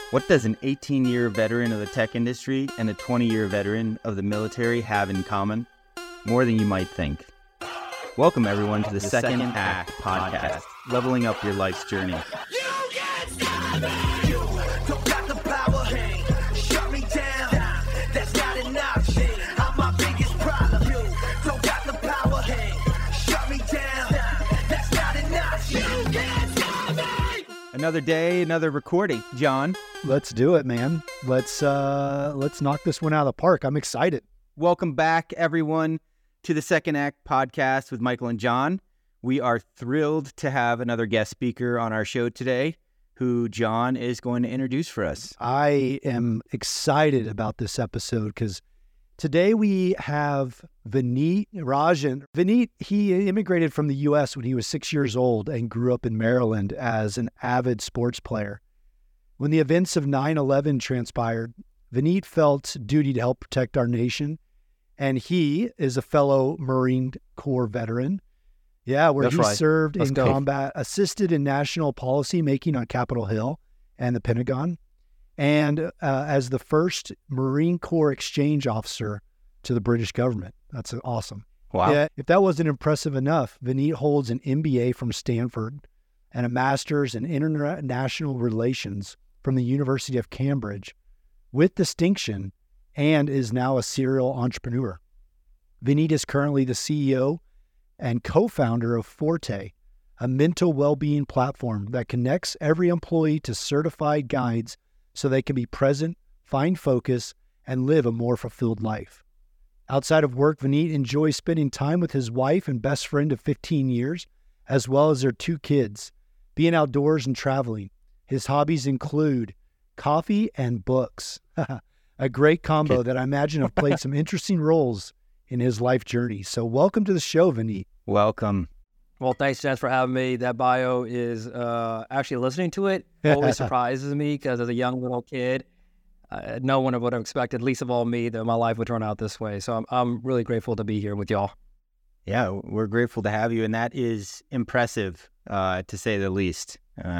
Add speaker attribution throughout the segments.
Speaker 1: What does an 18-year veteran of the tech industry and a 20-year veteran of the military have in common? More than you might think. Welcome, everyone, to the Second Act Podcast, leveling up your life's journey.
Speaker 2: You can't stop me. You don't got the power. Shut me down. That's not an option. I'm my biggest problem. You don't got the power. Shut me down. That's not an option. You can't stop me.
Speaker 1: Another day, another recording. John,
Speaker 3: Let's do it, man. Let's knock this one out of the park. I'm excited.
Speaker 1: welcome back, everyone, to the Second Act Podcast with Michael and John. We are thrilled to have another guest speaker on our show today, who John is going to introduce for us.
Speaker 3: I am excited about this episode because today we have Vineet Rajan. Vineet, he immigrated from the U.S. when he was 6 years old and grew up in Maryland as an avid sports player. When the events of 9/11 transpired, Vineet felt duty to help protect our nation, and he is a fellow Marine Corps veteran. Yeah, where
Speaker 1: That's
Speaker 3: he
Speaker 1: right.
Speaker 3: served
Speaker 1: Let's
Speaker 3: in
Speaker 1: go.
Speaker 3: combat, assisted in national policy making on Capitol Hill and the Pentagon, and as the first Marine Corps exchange officer to the British government. That's awesome.
Speaker 1: Wow.
Speaker 3: Yeah, if that wasn't impressive enough, Vineet holds an MBA from Stanford and a master's in international relations from the University of Cambridge with distinction, and is now a serial entrepreneur. Vineet is currently the CEO and co-founder of Forte, a mental well-being platform that connects every employee to certified guides so they can be present, find focus, and live a more fulfilled life. Outside of work, Vineet enjoys spending time with his wife and best friend of 15 years, as well as their 2 kids, being outdoors and traveling. His hobbies include coffee and books, a great combo that I imagine have played some interesting roles in his life journey. So welcome to the show, Vineet.
Speaker 1: Welcome.
Speaker 4: Well, thanks, Chance, for having me. That bio is actually listening to it always surprises me because as a young little kid, no one would have expected, least of all me, that my life would turn out this way. So I'm really grateful to be here with y'all.
Speaker 1: Yeah, we're grateful to have you, and that is impressive, to say the least.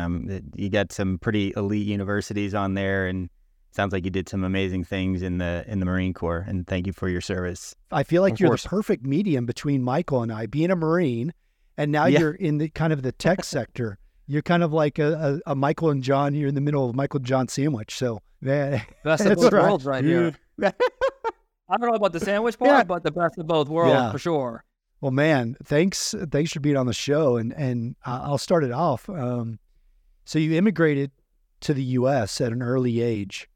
Speaker 1: You got some pretty elite universities on there, and sounds like you did some amazing things in the Marine Corps. And thank you for your service.
Speaker 3: I feel like
Speaker 4: Of
Speaker 3: you're
Speaker 4: course.
Speaker 3: the perfect medium between Michael and I, being a Marine, and now
Speaker 1: Yeah.
Speaker 3: you're in the kind of the tech sector. You're kind of like a Michael and John. You're in the middle of Michael and John sandwich. So, man,
Speaker 4: Best of
Speaker 3: That's
Speaker 4: both
Speaker 3: right.
Speaker 4: worlds right here. I don't know about the sandwich part,
Speaker 3: Yeah.
Speaker 4: but the best of both worlds
Speaker 3: Yeah.
Speaker 4: for sure.
Speaker 3: well, man, thanks for being on the show. And I'll start it off. So you immigrated to the U.S. at an early age.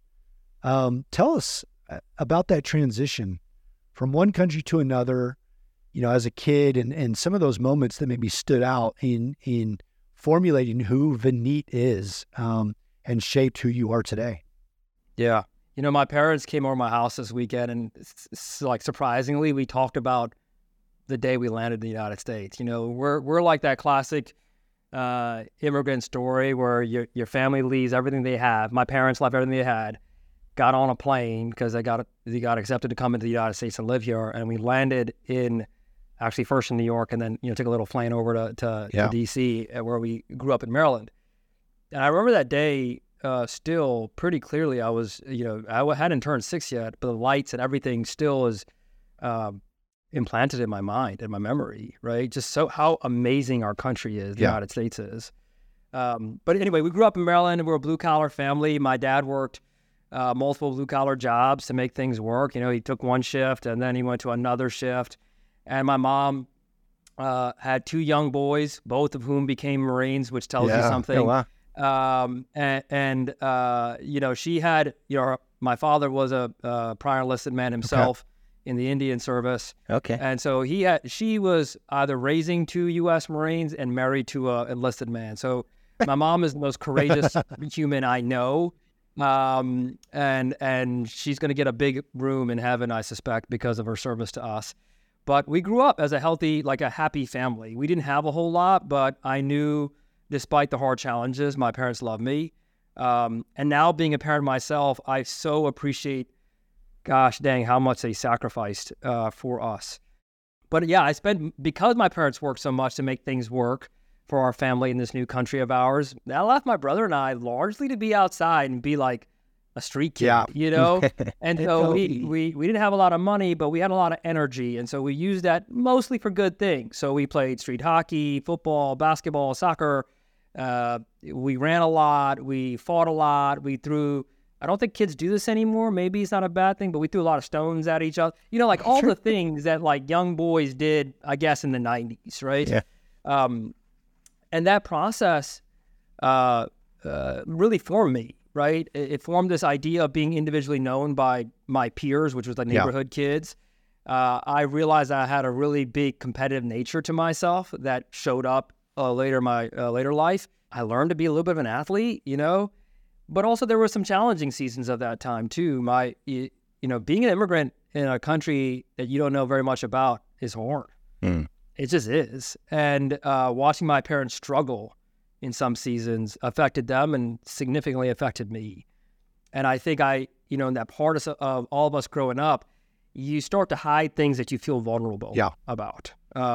Speaker 3: Tell us about that transition from one country to another, as a kid, and some of those moments that maybe stood out in formulating who Vineet is, and shaped who you are today.
Speaker 4: Yeah. My parents came over my house this weekend, and like surprisingly, we talked about the day we landed in the United States. We're like that classic immigrant story where your family leaves everything they have. My parents left everything they had, got on a plane because they got accepted to come into the United States and live here, and we landed actually first in New York, and then took a little plane over to D.C. where we grew up in Maryland. And I remember that day still pretty clearly. I was I hadn't turned 6 yet, but the lights and everything still is implanted in my mind and my memory, right? Just so how amazing our country is, the United States is. But anyway, we grew up in Maryland, and we're a blue-collar family. My dad worked multiple blue-collar jobs to make things work. He took one shift, and then he went to another shift. And my mom had 2 young boys, both of whom became Marines, which tells you something.
Speaker 1: Oh, wow.
Speaker 4: She had, my father was a prior enlisted man himself in the Indian service.
Speaker 1: Okay.
Speaker 4: And so she was either raising 2 U.S. Marines and married to a enlisted man. So my mom is the most courageous human I know. And she's going to get a big room in heaven, I suspect, because of her service to us. But we grew up as a healthy, like a happy family. We didn't have a whole lot, but I knew despite the hard challenges, my parents loved me. And now being a parent myself, I so appreciate, gosh dang, how much they sacrificed for us. But yeah, because my parents worked so much to make things work for our family in this new country of ours. That left my brother and I largely to be outside and be like a street kid,
Speaker 3: Yeah.
Speaker 4: you know? And so we didn't have a lot of money, but we had a lot of energy. And so we used that mostly for good things. So we played street hockey, football, basketball, soccer. We ran a lot. We fought a lot. We threw, I don't think kids do this anymore. Maybe it's not a bad thing, but we threw a lot of stones at each other. You know, like all the things that like young boys did, I guess, in the 90s, right?
Speaker 3: Yeah.
Speaker 4: And that process really formed me, right? It formed this idea of being individually known by my peers, which was the neighborhood kids. I realized I had a really big competitive nature to myself that showed up later my later life. I learned to be a little bit of an athlete, you know, but also there were some challenging seasons of that time too. You know, being an immigrant in a country that you don't know very much about is hard. It just is. And watching my parents struggle in some seasons affected them and significantly affected me. And I think in that part of all of us growing up, you start to hide things that you feel vulnerable about.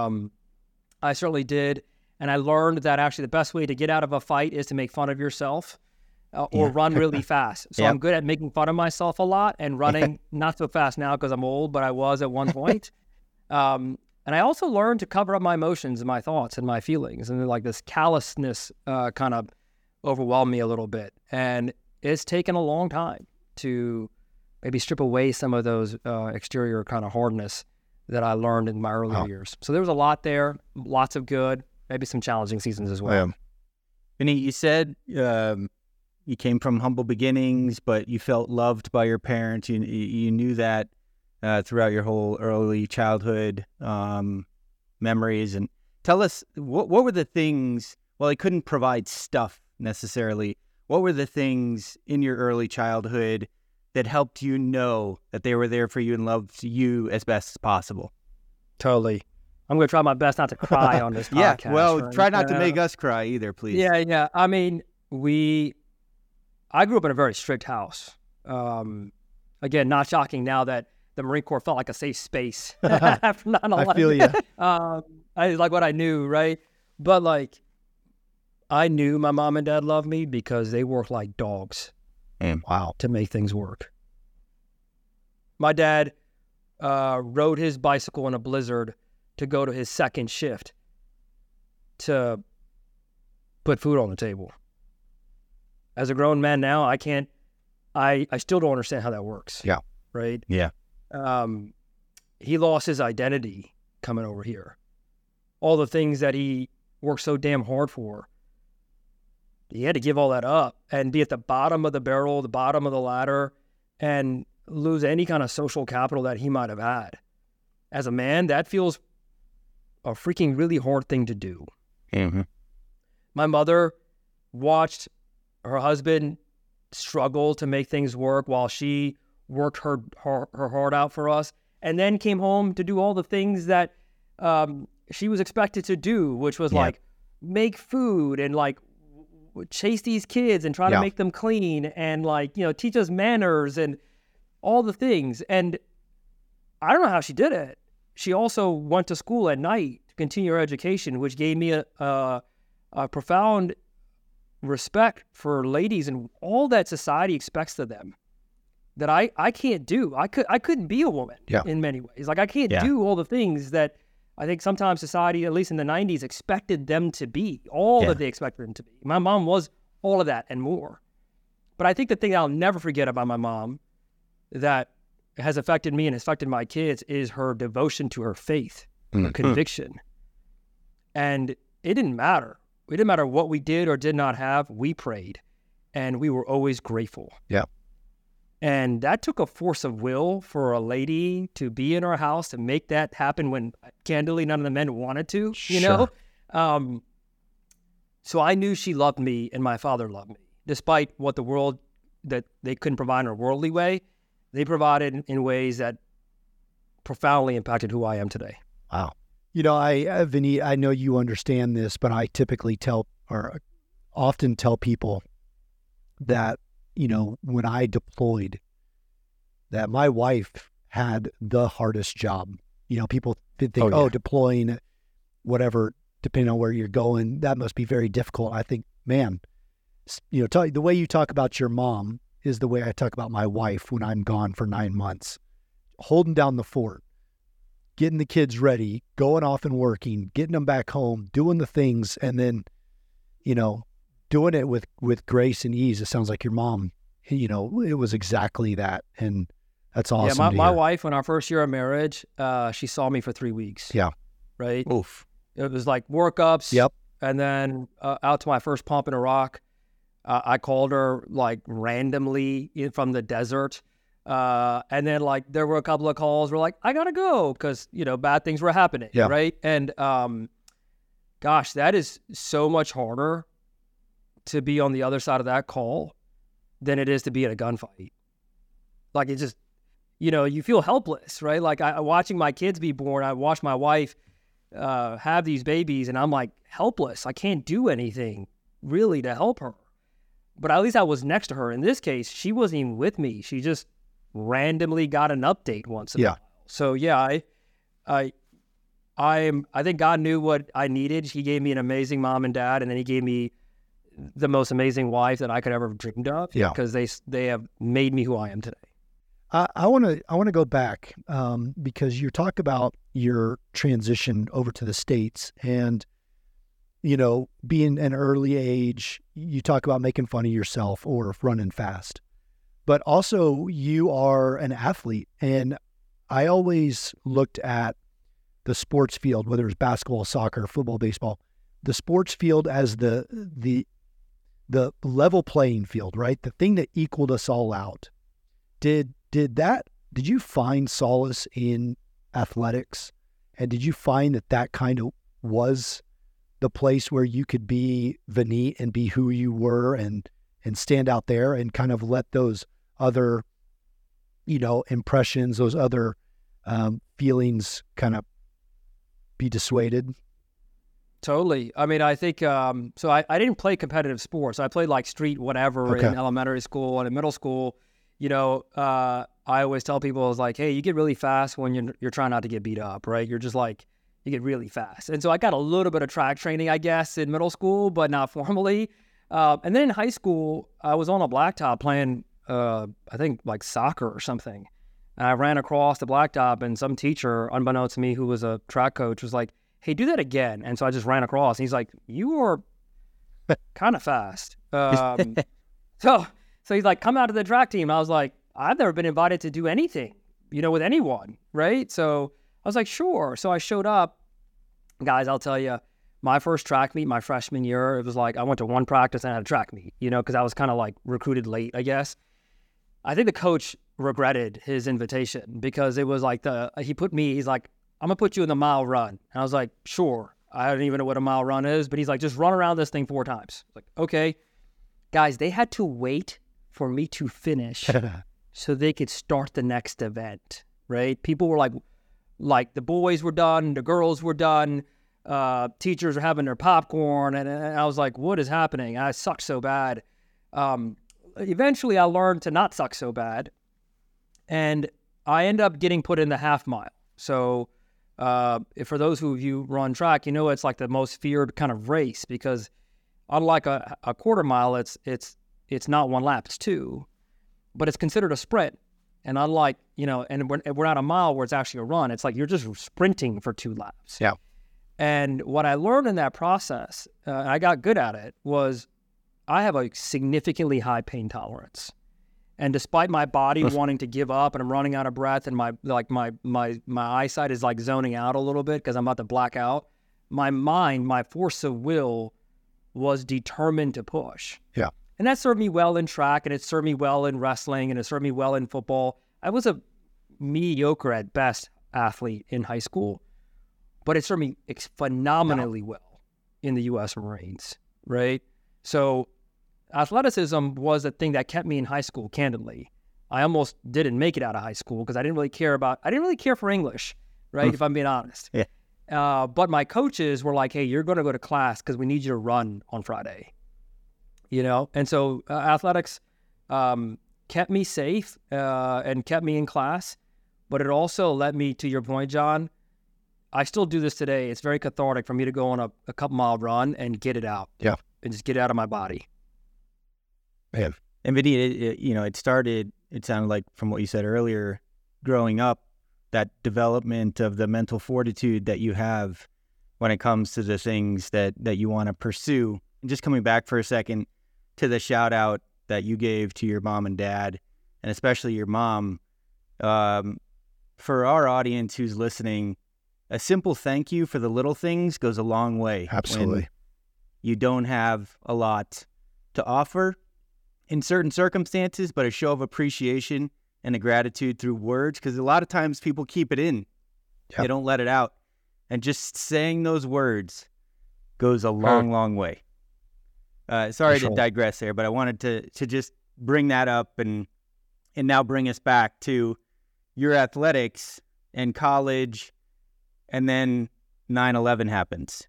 Speaker 4: I certainly did. And I learned that actually the best way to get out of a fight is to make fun of yourself or run really fast. So I'm good at making fun of myself a lot and running not so fast now because I'm old, but I was at one point. And I also learned to cover up my emotions and my thoughts and my feelings. And like this callousness kind of overwhelmed me a little bit. And it's taken a long time to maybe strip away some of those exterior kind of hardness that I learned in my earlier years. So there was a lot there, lots of good, maybe some challenging seasons as well.
Speaker 1: Vinny, you said you came from humble beginnings, but you felt loved by your parents. You knew that throughout your whole early childhood memories. And tell us, what were the things, well, they couldn't provide stuff necessarily. What were the things in your early childhood that helped you know that they were there for you and loved you as best as possible?
Speaker 4: Totally. I'm going to try my best not to cry on this podcast.
Speaker 1: Well, try not to make us cry either, please.
Speaker 4: Yeah. I mean, I grew up in a very strict house. Again, not shocking now that the Marine Corps felt like a safe space after 9/11.
Speaker 3: I feel you.
Speaker 4: I like what I knew, right? But like, I knew my mom and dad loved me because they worked like dogs.
Speaker 3: Wow.
Speaker 4: To make things work. My dad rode his bicycle in a blizzard to go to his second shift to put food on the table. As a grown man now, I still don't understand how that works.
Speaker 3: Yeah.
Speaker 4: Right?
Speaker 1: Yeah.
Speaker 4: He lost his identity coming over here. All the things that he worked so damn hard for, he had to give all that up and be at the bottom of the barrel, the bottom of the ladder, and lose any kind of social capital that he might have had. As a man, that feels a freaking really hard thing to do.
Speaker 1: Mm-hmm.
Speaker 4: My mother watched her husband struggle to make things work while she worked her heart out for us, and then came home to do all the things that she was expected to do, which was like make food and like chase these kids and try to make them clean and like, teach us manners and all the things. And I don't know how she did it. She also went to school at night to continue her education, which gave me a profound respect for ladies and all that society expects of them that I can't do. I couldn't be a woman in many ways. Like I can't do all the things that I think sometimes society, at least in the 90s, expected them to be, all that they expected them to be. My mom was all of that and more. But I think the thing I'll never forget about my mom that has affected me and has affected my kids is her devotion to her faith, her conviction. And it didn't matter. It didn't matter what we did or did not have. We prayed, and we were always grateful.
Speaker 3: Yeah.
Speaker 4: And that took a force of will for a lady to be in our house to make that happen when, candidly, none of the men wanted to, you know? So I knew she loved me and my father loved me. Despite what the world, that they couldn't provide in a worldly way, they provided in ways that profoundly impacted who I am today.
Speaker 3: Wow. Vinny, I know you understand this, but I typically often tell people that, when I deployed, that my wife had the hardest job. People think, deploying, whatever, depending on where you're going, that must be very difficult. I think, man, the way you talk about your mom is the way I talk about my wife when I'm gone for 9 months, holding down the fort, getting the kids ready, going off and working, getting them back home, doing the things, and then, doing it with grace and ease. It sounds like your mom, it was exactly that. And that's awesome.
Speaker 4: Yeah, my wife, in our first year of marriage, she saw me for 3 weeks.
Speaker 3: Yeah.
Speaker 4: Right?
Speaker 1: Oof.
Speaker 4: It was like workups.
Speaker 3: Yep.
Speaker 4: And then out to my first pump in Iraq. I called her like randomly from the desert. And then like there were a couple of calls where like, I got to go because, bad things were happening.
Speaker 3: Yeah.
Speaker 4: Right. And gosh, that is so much harder to be on the other side of that call than it is to be in a gunfight. Like it just, you feel helpless, right? Like watching my kids be born, I watched my wife have these babies and I'm like helpless. I can't do anything really to help her. But at least I was next to her. In this case, she wasn't even with me. She just randomly got an update once in a while. So yeah, I think God knew what I needed. He gave me an amazing mom and dad, and then he gave me the most amazing wife that I could ever have dreamed of.
Speaker 3: Yeah.
Speaker 4: Because they have made me who I am today.
Speaker 3: I want to go back because you talk about your transition over to the States and, being an early age, you talk about making fun of yourself or running fast, but also you are an athlete. And I always looked at the sports field, whether it's basketball, soccer, football, baseball, the sports field as the level playing field, right? The thing that equaled us all out. Did you find solace in athletics? And did you find that kind of was the place where you could be Vineet and be who you were and stand out there and kind of let those other, impressions, those other feelings kind of be dissuaded?
Speaker 4: Totally. I mean, I think, so I didn't play competitive sports. I played like street whatever in elementary school and in middle school. I always tell people, it's like, hey, you get really fast when you're trying not to get beat up, right? You're just like, you get really fast. And so I got a little bit of track training, I guess, in middle school, but not formally. And then in high school, I was on a blacktop playing, I think like soccer or something. And I ran across the blacktop and some teacher, unbeknownst to me, who was a track coach, was like, hey, do that again. And so I just ran across. And he's like, you are kind of fast. So he's like, come out to the track team. And I was like, I've never been invited to do anything, with anyone, right? So I was like, sure. So I showed up. Guys, I'll tell you, my first track meet, my freshman year, it was like I went to one practice and I had a track meet, because I was kind of like recruited late, I guess. I think the coach regretted his invitation because it was like he's like, I'm going to put you in the mile run. And I was like, sure. I don't even know what a mile run is, but he's like, just run around this thing 4 times. Like, okay. Guys, they had to wait for me to finish so they could start the next event, right? People were like the boys were done, the girls were done, teachers were having their popcorn, and I was like, what is happening? I suck so bad. Eventually, I learned to not suck so bad, and I end up getting put in the half mile. So for those of you who run track, it's like the most feared kind of race because unlike a quarter mile, it's not 1 lap, it's 2, but it's considered a sprint. And unlike, and we're not a mile where it's actually a run, it's like you're just sprinting for 2 laps.
Speaker 3: Yeah.
Speaker 4: And what I learned in that process, and I got good at it, was I have a significantly high pain tolerance. And despite my body wanting to give up and I'm running out of breath and my eyesight is like zoning out a little bit because I'm about to black out, my mind, my force of will was determined to push.
Speaker 3: Yeah.
Speaker 4: And that served me well in track, and it served me well in wrestling, and it served me well in football. I was a mediocre at best athlete in high school, but it served me phenomenally well in the U.S. Marines, right? So athleticism was the thing that kept me in high school, candidly. I almost didn't make it out of high school because I didn't really care for English, right, if I'm being honest.
Speaker 1: Yeah.
Speaker 4: But my coaches were like, hey, you're going to go to class because we need you to run on Friday. And so athletics kept me safe and kept me in class, but it also led me, to your point, John, I still do this today. It's very cathartic for me to go on a couple mile run and get it out.
Speaker 3: Yeah.
Speaker 4: And just get it out of my body.
Speaker 3: Man.
Speaker 1: And Vinny, it started, it sounded like from what you said earlier, growing up, that development of the mental fortitude that you have when it comes to the things that you want to pursue. And just coming back for a second to the shout out that you gave to your mom and dad, and especially your mom, for our audience who's listening, a simple thank you for the little things goes a long way.
Speaker 3: Absolutely.
Speaker 1: When you don't have a lot to offer in certain circumstances, but a show of appreciation and a gratitude through words, because a lot of times people keep it in.
Speaker 3: Yep.
Speaker 1: They don't let it out. And just saying those words goes a long, long way. Sorry to digress there, but I wanted to just bring that up and now bring us back to your athletics and college, and then 9/11 happens.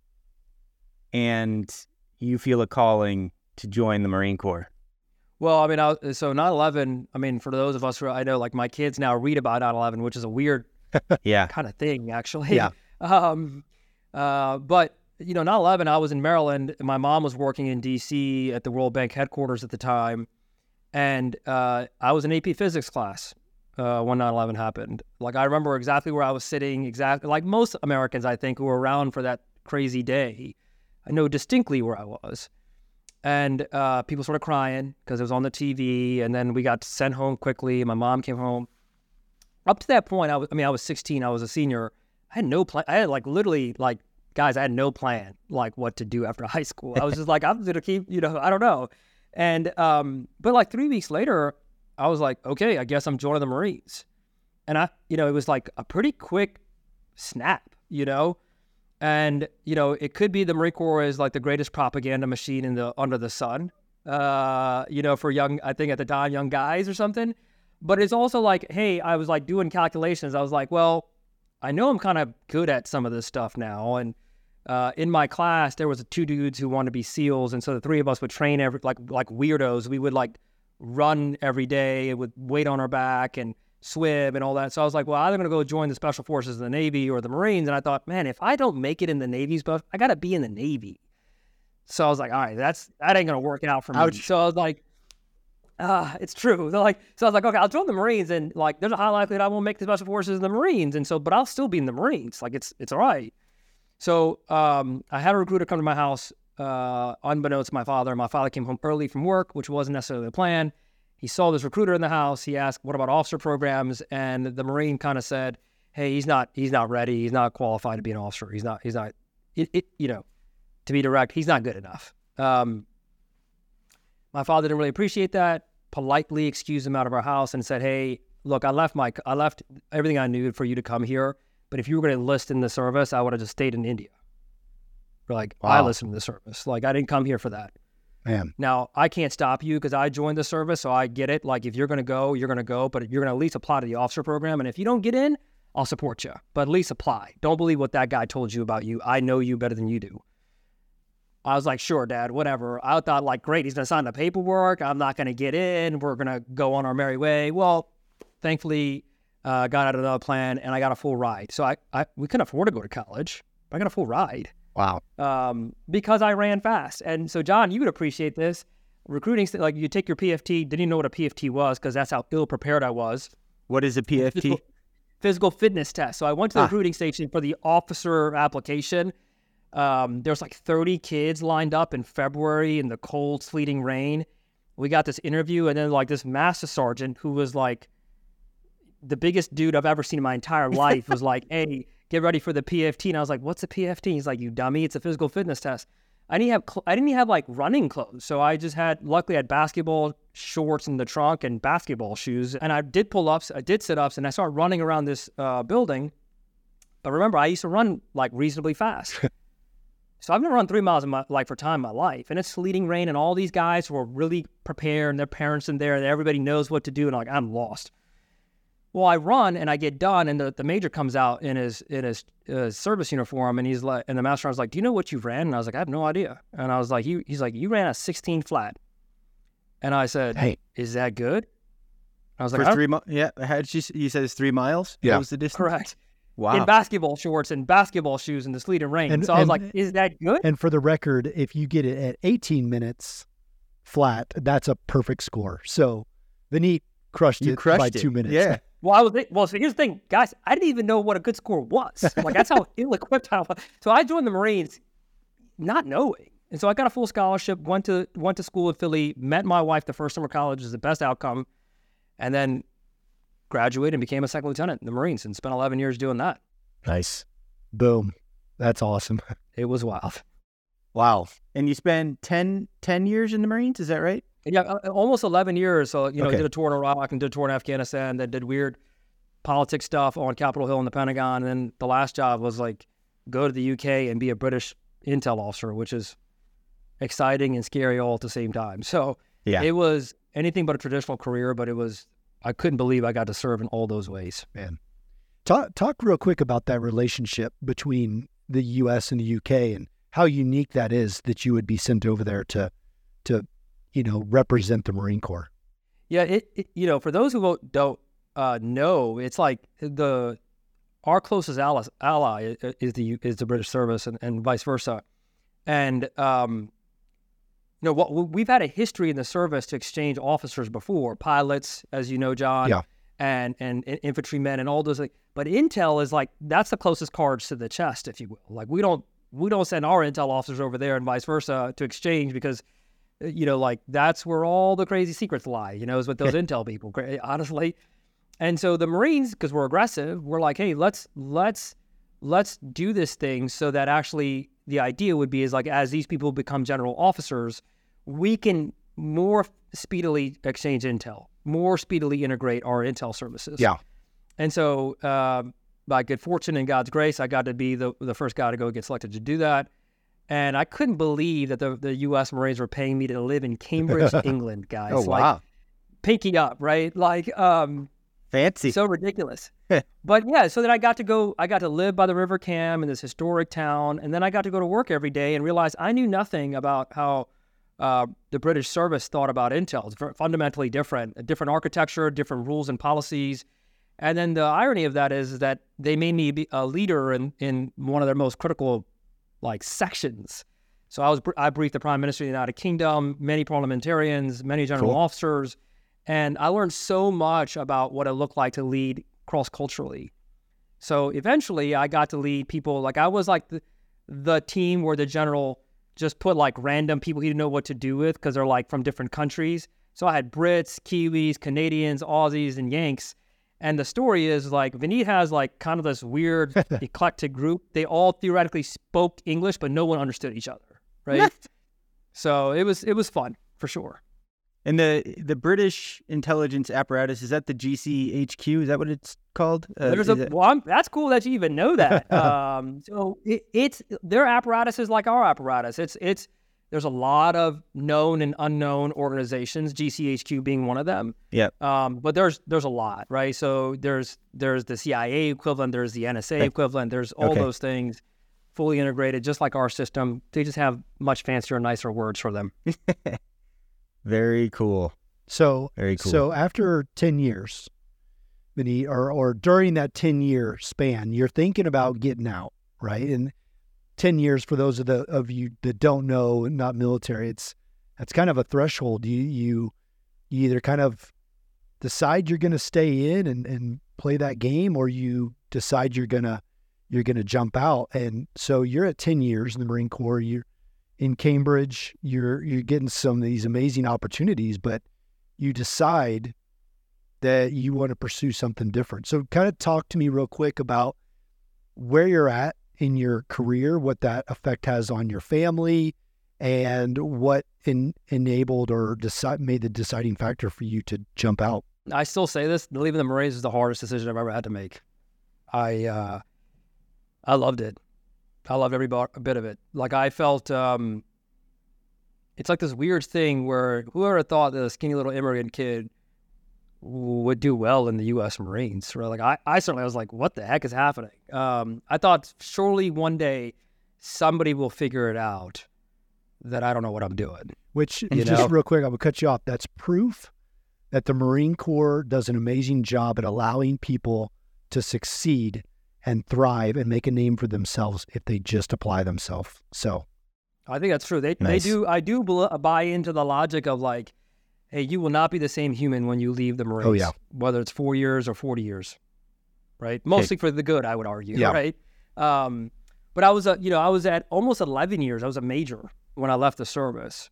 Speaker 1: And you feel a calling to join the Marine Corps.
Speaker 4: Well, I mean, so 9/11, I mean, for those of us who I know, like my kids now read about 9/11, which is a weird kind of thing, actually.
Speaker 3: Yeah.
Speaker 4: But, 9/11, I was in Maryland, and my mom was working in D.C. at the World Bank headquarters at the time. And I was in AP physics class when 9/11 happened. Like, I remember exactly where I was sitting, exactly like most Americans, I think, who were around for that crazy day. I know distinctly where I was. And people started crying because it was on the TV, and then we got sent home quickly. My mom came home. Up to that point, I was 16. I was a senior. I had no plan. I had literally guys, I had no plan what to do after high school. I was just like, I'm gonna keep, I don't know. And but 3 weeks later, I was like, okay, I guess I'm joining the Marines. And it was like a pretty quick snap, And, it could be the Marine Corps is the greatest propaganda machine under the sun, for young, I think at the time, young guys or something. But it's also hey, I was doing calculations. I was like, well, I know I'm kind of good at some of this stuff now. And in my class, there was 2 dudes who wanted to be SEALs. And so the 3 of us would train like weirdos. We would run every day with weight on our back and swim and all that. So I was like, well, I'm going to go join the Special Forces of the Navy or the Marines. And I thought, man, if I don't make it in the Navy stuff, I got to be in the Navy. So I was like, all right, that ain't going to work out for me.
Speaker 3: Ouch.
Speaker 4: So I was like, it's true. So I was like, okay, I'll join the Marines, and there's a high likelihood I won't make the Special Forces and the Marines. And so, but I'll still be in the Marines. It's all right. So I had a recruiter come to my house, unbeknownst to my father. My father came home early from work, which wasn't necessarily the plan. He saw this recruiter in the house. He asked, what about officer programs? And the Marine kind of said, hey, he's not ready. He's not qualified to be an officer. He's not, to be direct, he's not good enough. My father didn't really appreciate that, politely excused him out of our house and said, hey, look, I left everything I knew for you to come here. But if you were going to enlist in the service, I would have just stayed in India. Wow. I listened to the service. I didn't come here for that.
Speaker 3: Man.
Speaker 4: Now, I can't stop you because I joined the service, so I get it. If you're going to go, you're going to go, but you're going to at least apply to the officer program. And if you don't get in, I'll support you. But at least apply. Don't believe what that guy told you about you. I know you better than you do. I was like, sure, Dad, whatever. I thought, great, he's going to sign the paperwork. I'm not going to get in. We're going to go on our merry way. Well, thankfully, got out of another plan, and I got a full ride. So we couldn't afford to go to college, but I got a full ride.
Speaker 3: Wow.
Speaker 4: Because I ran fast. And so, John, you would appreciate this. Recruiting, you take your PFT, didn't even know what a PFT was because that's how ill-prepared I was.
Speaker 1: What is a PFT?
Speaker 4: Physical fitness test. So I went to the recruiting station for the officer application. There's 30 kids lined up in February in the cold, sleeting rain. We got this interview, and then this master sergeant who was the biggest dude I've ever seen in my entire life was hey, get ready for the PFT. And I was like, what's a PFT? He's like, you dummy, it's a physical fitness test. I didn't have running clothes. So I just luckily had basketball shorts in the trunk and basketball shoes. And I did pull-ups, I did sit-ups, and I started running around this building. But remember, I used to run reasonably fast. So I've never run 3 miles in my life. And it's sleeting rain, and all these guys who are really prepared, and their parents in there, and everybody knows what to do, and I'm lost. Well, I run and I get done, and the major comes out in his service uniform, and he's like, and the master sergeant's like, "Do you know what you ran?" And I was like, "I have no idea." And I was like, "He's like, you ran a 16 flat." And I said, "Hey, is that good?" I was like,
Speaker 1: "For 3 miles? Yeah, you said it's 3 miles.
Speaker 3: Yeah,
Speaker 1: what was the distance?"
Speaker 4: Correct.
Speaker 1: Wow.
Speaker 4: in basketball shorts and basketball shoes in the sleet and rain.
Speaker 3: And-
Speaker 4: So I was
Speaker 3: and-
Speaker 4: like, is that good?
Speaker 3: And for the record, if you get it at 18 minutes flat, that's a perfect score. So Vineet crushed
Speaker 1: You
Speaker 3: it
Speaker 1: crushed
Speaker 3: by
Speaker 1: it.
Speaker 3: 2 minutes.
Speaker 1: Yeah.
Speaker 4: Well, so here's the thing, guys. I didn't even know what a good score was. Like, that's how ill-equipped I was. So I joined the Marines not knowing. And so I got a full scholarship, went to school in Philly, met my wife the first summer of college, is the best outcome, and then graduated and became a second lieutenant in the Marines and spent 11 years doing that.
Speaker 3: Nice. Boom. That's awesome.
Speaker 4: It was wild.
Speaker 1: Wow. And you spent 10 years in the Marines, is that right?
Speaker 4: Yeah, almost 11 years. So,
Speaker 1: Okay.
Speaker 4: did a tour in Iraq and did a tour in Afghanistan, then did weird politics stuff on Capitol Hill in the Pentagon. And then the last job was like go to the UK and be a British intel officer, which is exciting and scary all at the same time. So
Speaker 1: Yeah.
Speaker 4: it was anything but a traditional career, but I couldn't believe I got to serve in all those ways.
Speaker 3: Man. Talk real quick about that relationship between the U.S. and the U.K. and how unique that is that you would be sent over there to represent the Marine Corps.
Speaker 4: Yeah, for those who don't know, it's like our closest ally is the British service and vice versa. And we've had a history in the service to exchange officers before, pilots, as you know, John,
Speaker 3: Yeah.
Speaker 4: and infantrymen and all those things. But intel is like that's the closest cards to the chest, if you will. Like we don't send our intel officers over there and vice versa to exchange because like that's where all the crazy secrets lie, is with those intel people, honestly. And so the Marines, because we're aggressive, we're like, hey, let's do this thing so that actually the idea would be is like as these people become general officers, we can more speedily exchange intel, more speedily integrate our intel services.
Speaker 3: Yeah.
Speaker 4: And so by good fortune and God's grace, I got to be the first guy to go get selected to do that. And I couldn't believe that the U.S. Marines were paying me to live in Cambridge, England, guys.
Speaker 1: Oh, wow.
Speaker 4: Like, pinky up, right? Like,
Speaker 1: Fancy.
Speaker 4: so ridiculous. But yeah, so then I got to live by the River Cam in this historic town. And then I got to go to work every day and realize I knew nothing about how the British service thought about intel. It's fundamentally different, a different architecture, different rules and policies. And then the irony of that is that they made me be a leader in one of their most critical sections. So I briefed the Prime Minister of the United Kingdom, many parliamentarians, many general
Speaker 3: Cool.
Speaker 4: officers, and I learned so much about what it looked like to lead cross-culturally. So eventually I got to lead people, like I was like the team where the general just put like random people he didn't know what to do with because they're like from different countries. So I had Brits, Kiwis, Canadians, Aussies, and Yanks. And the story is like Vineet has like kind of this weird eclectic group. They all theoretically spoke English, but no one understood each other, right? So it was fun for sure.
Speaker 1: And the British intelligence apparatus, is that the GCHQ? Is that what it's called?
Speaker 4: That's cool that you even know that. So it's their apparatus is like our apparatus. There's a lot of known and unknown organizations, GCHQ being one of them.
Speaker 1: Yeah.
Speaker 4: But there's a lot, right? So there's the CIA equivalent, there's the NSA equivalent, there's all those things fully integrated, just like our system. They just have much fancier and nicer words for them.
Speaker 1: Very cool.
Speaker 3: So
Speaker 1: Very cool.
Speaker 3: So after 10 years, Vineet, or during that 10-year span, you're thinking about getting out, right? And 10 years, for those of you that don't know, not military, that's kind of a threshold. You either kind of decide you're going to stay in and play that game, or you decide you're gonna jump out. And so you're at 10 years in the Marine Corps. You're in Cambridge. You're getting some of these amazing opportunities, but you decide that you want to pursue something different. So kind of talk to me real quick about where you're at in your career, what that effect has on your family, and what enabled or made the deciding factor for you to jump out.
Speaker 4: I still say this: leaving the Marines is the hardest decision I've ever had to make. I loved it. I loved every bit of it. Like I felt, it's like this weird thing where whoever thought that a skinny little immigrant kid would do well in the U.S. Marines. Right? Like I certainly was like, what the heck is happening? I thought surely one day somebody will figure it out that I don't know what I'm doing.
Speaker 3: Which,
Speaker 4: You
Speaker 3: just
Speaker 4: know?
Speaker 3: real quick, I'm going to cut you off. That's proof that the Marine Corps does an amazing job at allowing people to succeed and thrive and make a name for themselves if they just apply themselves. So
Speaker 4: I think that's true. They
Speaker 1: Nice.
Speaker 4: do. I do buy into the logic of like, hey, you will not be the same human when you leave the Marines.
Speaker 3: Oh, yeah.
Speaker 4: Whether it's 4 years or 40 years, right? Mostly for the good, I would argue.
Speaker 3: Yeah.
Speaker 4: Right. But I was, I was at almost 11 years. I was a major when I left the service,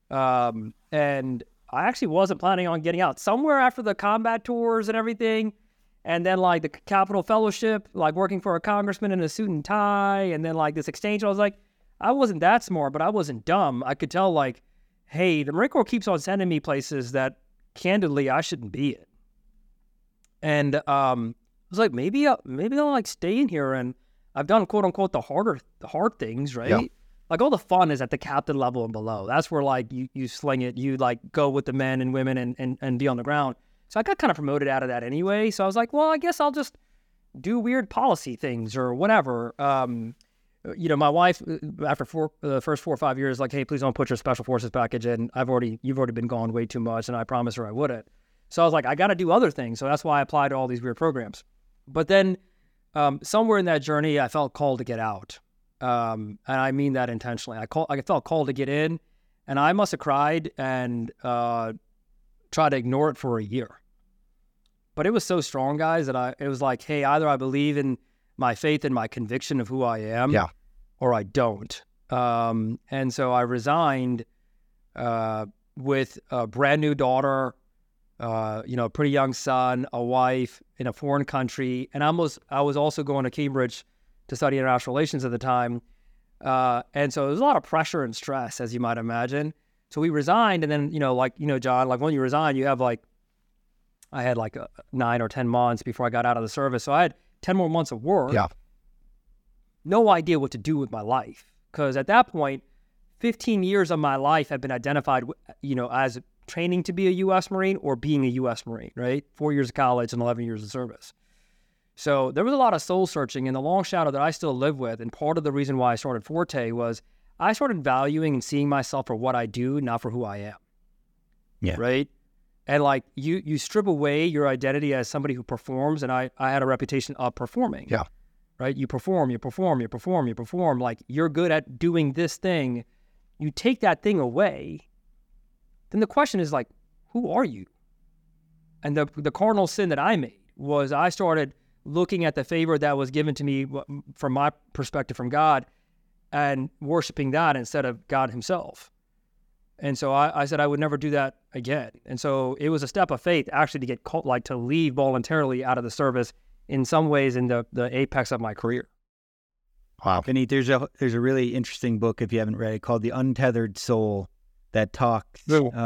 Speaker 4: and I actually wasn't planning on getting out. Somewhere after the combat tours and everything, and then like the Capitol Fellowship, like working for a congressman in a suit and tie, and then like this exchange, I was like, I wasn't that smart, but I wasn't dumb. I could tell like, hey, the Marine Corps keeps on sending me places that candidly I shouldn't be in. And I was like, maybe I'll like stay in here, and I've done quote unquote the hard things, right?
Speaker 3: Yeah.
Speaker 4: Like all the fun is at the captain level and below. That's where like you sling it, you like go with the men and women and be on the ground. So I got kind of promoted out of that anyway. So I was like, well, I guess I'll just do weird policy things or whatever. My wife, after the first 4 or 5 years, like, hey, please don't put your special forces package in. You've already been gone way too much, and I promised her I wouldn't. So I was like, I got to do other things. So that's why I applied to all these weird programs. But then somewhere in that journey, I felt called to get out. And I mean that intentionally. I felt called to get in, and I must have cried and tried to ignore it for a year. But it was so strong, guys, that it was like, hey, either I believe in my faith and my conviction of who I am, or I don't. And so I resigned with a brand new daughter, a pretty young son, a wife in a foreign country, and I was also going to Cambridge to study international relations at the time. And so there was a lot of pressure and stress, as you might imagine. So we resigned, and then, John, like when you resign, you have I had 9 or 10 months before I got out of the service. So I had 10 more months of work.
Speaker 3: Yeah.
Speaker 4: No idea what to do with my life. Because at that point, 15 years of my life had been identified, as training to be a U.S. Marine or being a U.S. Marine, right? 4 years of college and 11 years of service. So there was a lot of soul searching, and the long shadow that I still live with, and part of the reason why I started Forte was I started valuing and seeing myself for what I do, not for who I am.
Speaker 1: Yeah.
Speaker 4: Right? And like you strip away your identity as somebody who performs, and I had a reputation of performing.
Speaker 3: Yeah.
Speaker 4: Right? You perform. Like you're good at doing this thing. You take that thing away, then the question is like, who are you? And the cardinal sin that I made was I started looking at the favor that was given to me from my perspective from God and worshiping that instead of God himself. And so I said I would never do that again. And so it was a step of faith actually to get to leave voluntarily out of the service in some ways in the apex of my career.
Speaker 3: Wow.
Speaker 1: Vineet, there's a really interesting book, if you haven't read it, called The Untethered Soul, that talks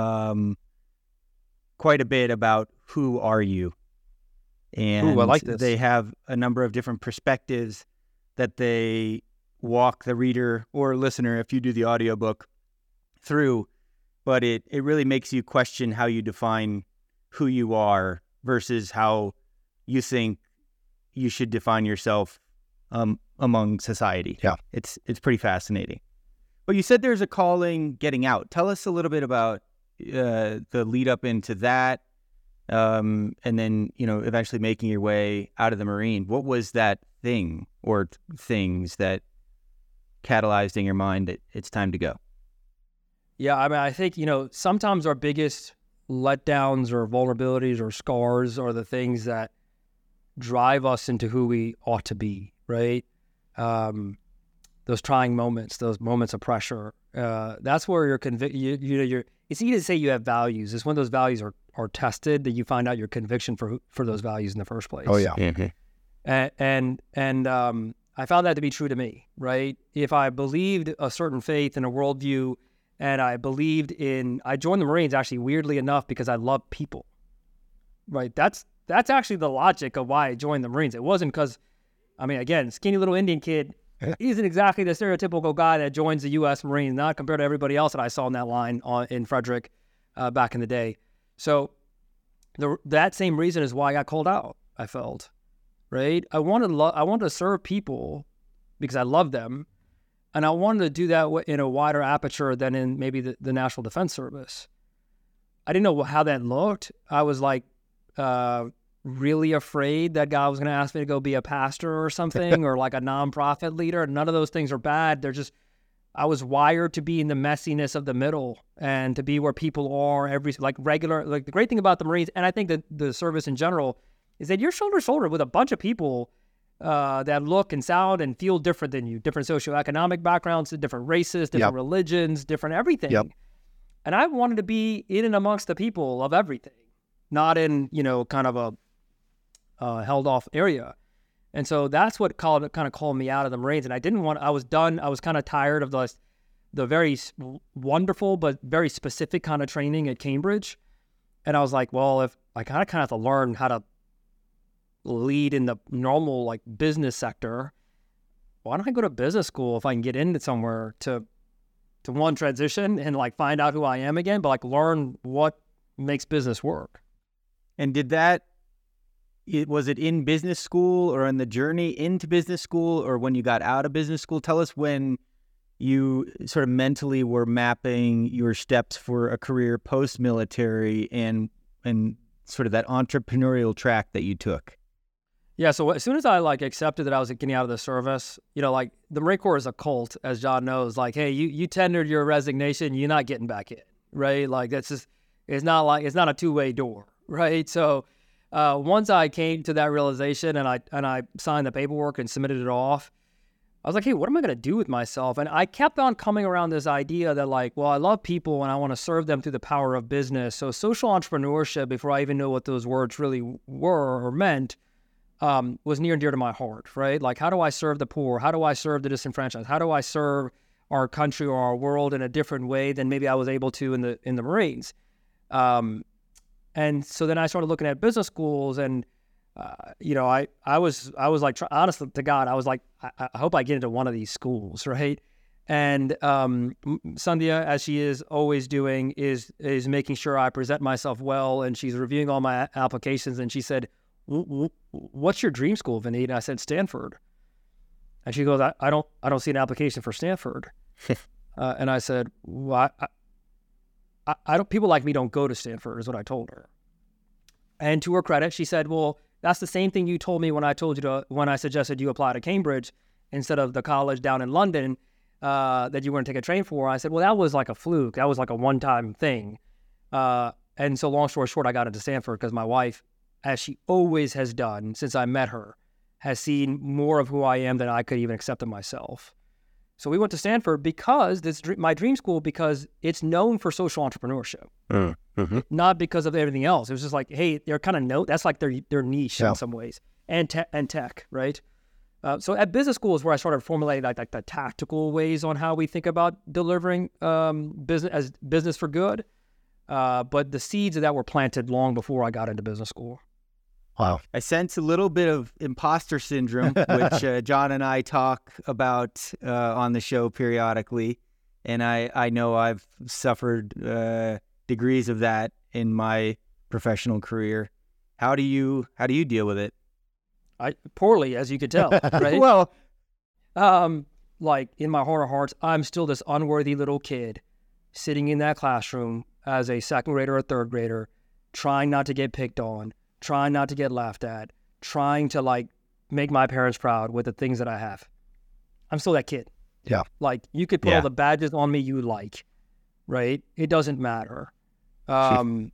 Speaker 1: quite a bit about who are you. And
Speaker 4: I like this.
Speaker 1: They have a number of different perspectives that they walk the reader or listener, if you do the audiobook, through. But it really makes you question how you define who you are versus how you think you should define yourself among society.
Speaker 3: Yeah.
Speaker 1: It's pretty fascinating. But you said there's a calling getting out. Tell us a little bit about the lead up into that, and then, eventually making your way out of the Marine. What was that thing or things that catalyzed in your mind that it's time to go?
Speaker 4: Yeah, I mean, I think, sometimes our biggest letdowns or vulnerabilities or scars are the things that drive us into who we ought to be, right? Those trying moments, those moments of pressure. That's where you're it's easy to say you have values. It's when those values are tested that you find out your conviction for those values in the first place.
Speaker 3: Oh, yeah.
Speaker 4: And I found that to be true to me, right? If I believed a certain faith and a worldview, and I joined the Marines actually weirdly enough because I love people, right? That's actually the logic of why I joined the Marines. It wasn't because, again, skinny little Indian kid isn't exactly the stereotypical guy that joins the U.S. Marines, not compared to everybody else that I saw in that line in Frederick back in the day. So that same reason is why I got called out, I felt, right? I wanted to serve people because I love them, and I wanted to do that in a wider aperture than in maybe the National Defense Service. I didn't know how that looked. I was like, really afraid that God was going to ask me to go be a pastor or something or like a nonprofit leader. None of those things are bad. They're just, I was wired to be in the messiness of the middle and to be where people are the great thing about the Marines, and I think that the service in general, is that you're shoulder to shoulder with a bunch of people that look and sound and feel different than you, different socioeconomic backgrounds, different races, different religions, different everything.
Speaker 3: Yep.
Speaker 4: And I wanted to be in and amongst the people of everything, not in, kind of a held off area. And so that's what kind of called me out of the Marines. And I was done. I was kind of tired of the very wonderful, but very specific kind of training at Cambridge. And I was like, well, if I kind of have to learn how to lead in the normal like business sector, why don't I go to business school if I can get into somewhere to one, transition and like find out who I am again, but like learn what makes business work.
Speaker 1: And was it in business school or in the journey into business school or when you got out of business school? Tell us when you sort of mentally were mapping your steps for a career post-military and sort of that entrepreneurial track that you took.
Speaker 4: Yeah, so as soon as I like accepted that I was getting out of the service, like the Marine Corps is a cult, as John knows. Like, hey, you tendered your resignation, you're not getting back in, right? Like that's just, it's not a two-way door, right? So once I came to that realization and I signed the paperwork and submitted it off, I was like, hey, what am I going to do with myself? And I kept on coming around this idea that like, well, I love people and I want to serve them through the power of business. So social entrepreneurship, before I even know what those words really were or meant, was near and dear to my heart, right? Like, how do I serve the poor? How do I serve the disenfranchised? How do I serve our country or our world in a different way than maybe I was able to in the Marines? And so then I started looking at business schools, and I was like, honestly to God, I was like, I hope I get into one of these schools, right? And Sandhya, as she is always doing, is making sure I present myself well, and she's reviewing all my applications. And she said, "What's your dream school, Vineet?" And I said, "Stanford." And she goes, "I don't see an application for Stanford." And I said, "Well, I don't. People like me don't go to Stanford," is what I told her. And to her credit, she said, "Well, that's the same thing you told me when I suggested you apply to Cambridge instead of the college down in London that you were going to take a train for." I said, "Well, that was like a fluke. That was like a one-time thing." And so long story short, I got into Stanford because my wife, as she always has done since I met her, has seen more of who I am than I could even accept of myself. So we went to Stanford because my dream school, because it's known for social entrepreneurship, not because of everything else. It was just like, hey, they're kind of that's like their niche in some ways, and tech, right? So at business school is where I started formulating like the tactical ways on how we think about delivering business for good. But the seeds of that were planted long before I got into business school.
Speaker 3: Wow.
Speaker 1: I sense a little bit of imposter syndrome, which John and I talk about on the show periodically. And I know I've suffered degrees of that in my professional career. How do you deal with it?
Speaker 4: Poorly, as you could tell, right?
Speaker 1: Well,
Speaker 4: like in my heart of hearts, I'm still this unworthy little kid sitting in that classroom as a second grader or third grader, trying not to get picked on, trying not to get laughed at, trying to like make my parents proud with the things that I have. I'm still that kid.
Speaker 3: Yeah.
Speaker 4: Like you could put all the badges on me you like, right? It doesn't matter. The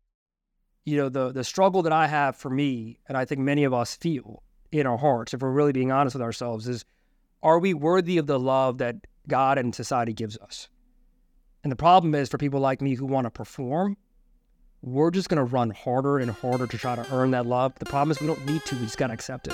Speaker 4: struggle that I have for me, and I think many of us feel in our hearts, if we're really being honest with ourselves, is, are we worthy of the love that God and society gives us? And the problem is, for people like me who want to perform, we're just going to run harder and harder to try to earn that love. The problem is we don't need to. We just got to accept it.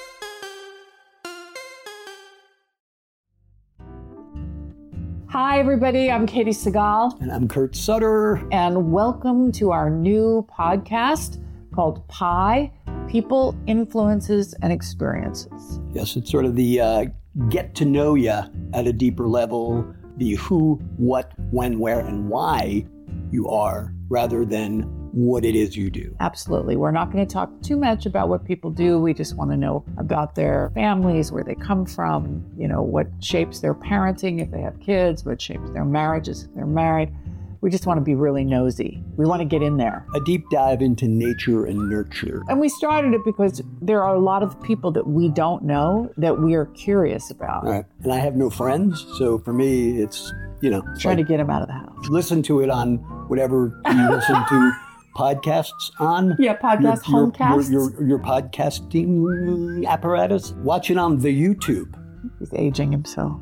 Speaker 5: Hi, everybody. I'm Katie Segal.
Speaker 6: And I'm Kurt Sutter.
Speaker 5: And welcome to our new podcast called PIE, People, Influences, and Experiences.
Speaker 6: Yes, it's sort of the get to know you at a deeper level, the who, what, when, where, and why you are, rather than what it is you do.
Speaker 5: Absolutely. We're not going to talk too much about what people do. We just want to know about their families, where they come from, what shapes their parenting if they have kids, what shapes their marriages if they're married. We just want to be really nosy. We want to get in there.
Speaker 6: A deep dive into nature and nurture.
Speaker 5: And we started it because there are a lot of people that we don't know that we are curious about.
Speaker 6: Right. And I have no friends, so for me, it's,
Speaker 5: Trying to get them out of the house.
Speaker 6: listen to it on whatever you listen to podcasts on.
Speaker 5: Yeah, podcast, homecasts.
Speaker 6: Your podcasting apparatus. Watch it on the YouTube.
Speaker 5: He's aging himself.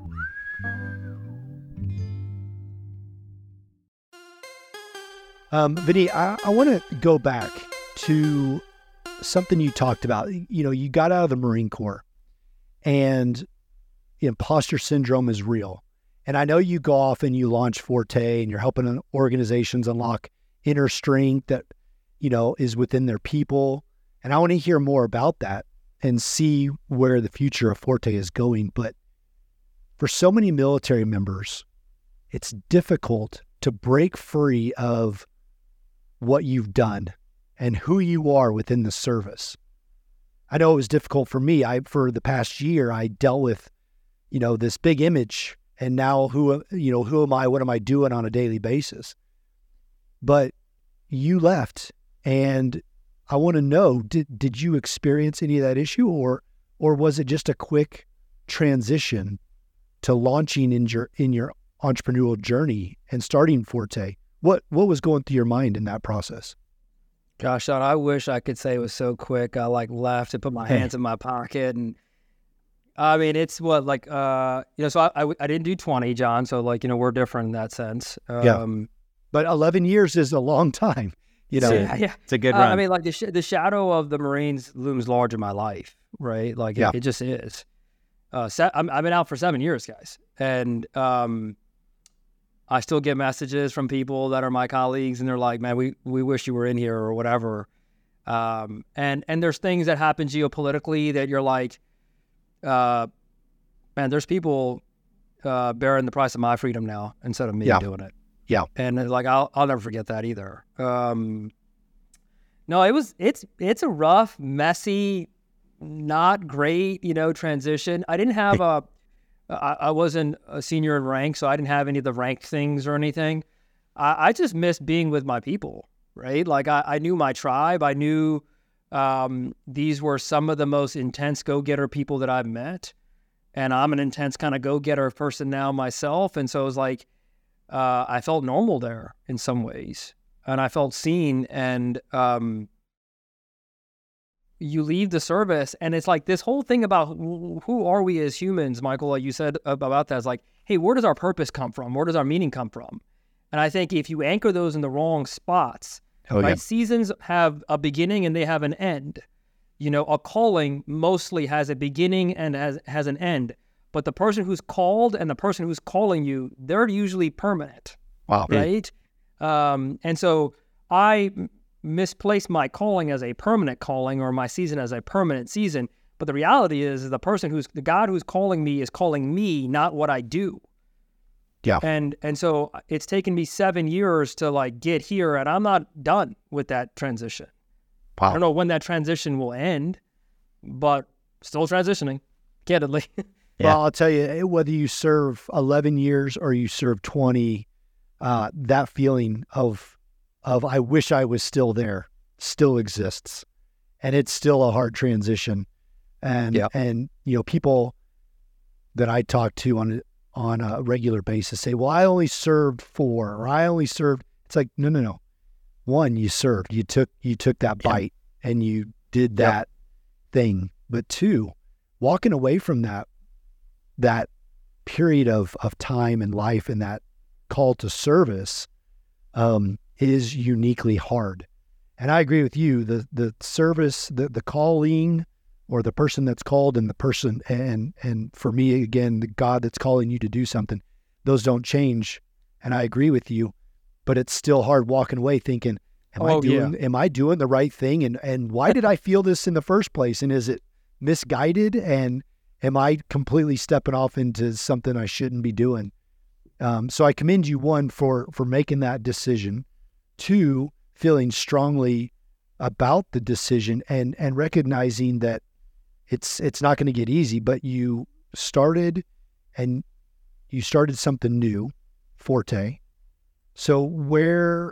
Speaker 3: Vinny, I want to go back to something you talked about. You got out of the Marine Corps, and imposter syndrome is real. And I know you go off and you launch Forte, and you're helping organizations unlock inner strength that, is within their people. And I want to hear more about that and see where the future of Forte is going. But for so many military members, it's difficult to break free of what you've done and who you are within the service. I know it was difficult for me. For the past year, I dealt with, this big image, and now who am I? What am I doing on a daily basis? But you left, and I want to know, did you experience any of that issue, or was it just a quick transition to launching in your entrepreneurial journey and starting Forte? What was going through your mind in that process?
Speaker 4: Gosh, Sean, I wish I could say it was so quick. I left and put my hands in my pocket, and I mean, it's what so I didn't do 20, John. So we're different in that sense.
Speaker 3: But 11 years is a long time.
Speaker 4: Yeah.
Speaker 1: It's a good run.
Speaker 4: I mean, the shadow of the Marines looms large in my life, right? It just is. I've been out for 7 years, guys, and I still get messages from people that are my colleagues, and they're like, "Man, we wish you were in here," or whatever. And there's things that happen geopolitically that you're like, man, there's people bearing the price of my freedom now instead of me doing it.
Speaker 3: Yeah.
Speaker 4: And I'll never forget that either. No, it's a rough, messy, not great, transition. I didn't have I wasn't a senior in rank, so I didn't have any of the ranked things or anything. I just missed being with my people, right? I knew my tribe. I knew these were some of the most intense go-getter people that I've met. And I'm an intense kind of go-getter person now myself. And so it was I felt normal there in some ways. And I felt seen. And you leave the service, and it's this whole thing about who are we as humans, Michael, like you said about that, is hey, where does our purpose come from? Where does our meaning come from? And I think if you anchor those in the wrong spots, seasons have a beginning and they have an end. A calling mostly has a beginning and has an end. But the person who's called and the person who's calling you, they're usually permanent.
Speaker 3: Wow.
Speaker 4: Right? And so I misplace my calling as a permanent calling, or my season as a permanent season. But the reality is the God who's calling me is calling me, not what I do.
Speaker 3: Yeah.
Speaker 4: And so it's taken me 7 years to get here, and I'm not done with that transition.
Speaker 3: Wow.
Speaker 4: I don't know when that transition will end, but still transitioning, candidly.
Speaker 3: Yeah. Well, I'll tell you, whether you serve 11 years or you serve 20, that feeling of I wish I was still there still exists, and it's still a hard transition. And people that I talk to on a regular basis say, well, I only served 4, or I only served. It's no. One, you served, you took that bite and you did that thing. But 2, walking away from that period of time in life and that call to service, is uniquely hard. And I agree with you. The service, the calling, or the person that's called, and the person, and for me, again, the God that's calling you to do something, those don't change. And I agree with you, but it's still hard walking away thinking, am I doing the right thing? And why did I feel this in the first place? And is it misguided? And am I completely stepping off into something I shouldn't be doing? So I commend you, 1, for making that decision, 2, feeling strongly about the decision and recognizing that it's not going to get easy, but you started something new, Forte, So where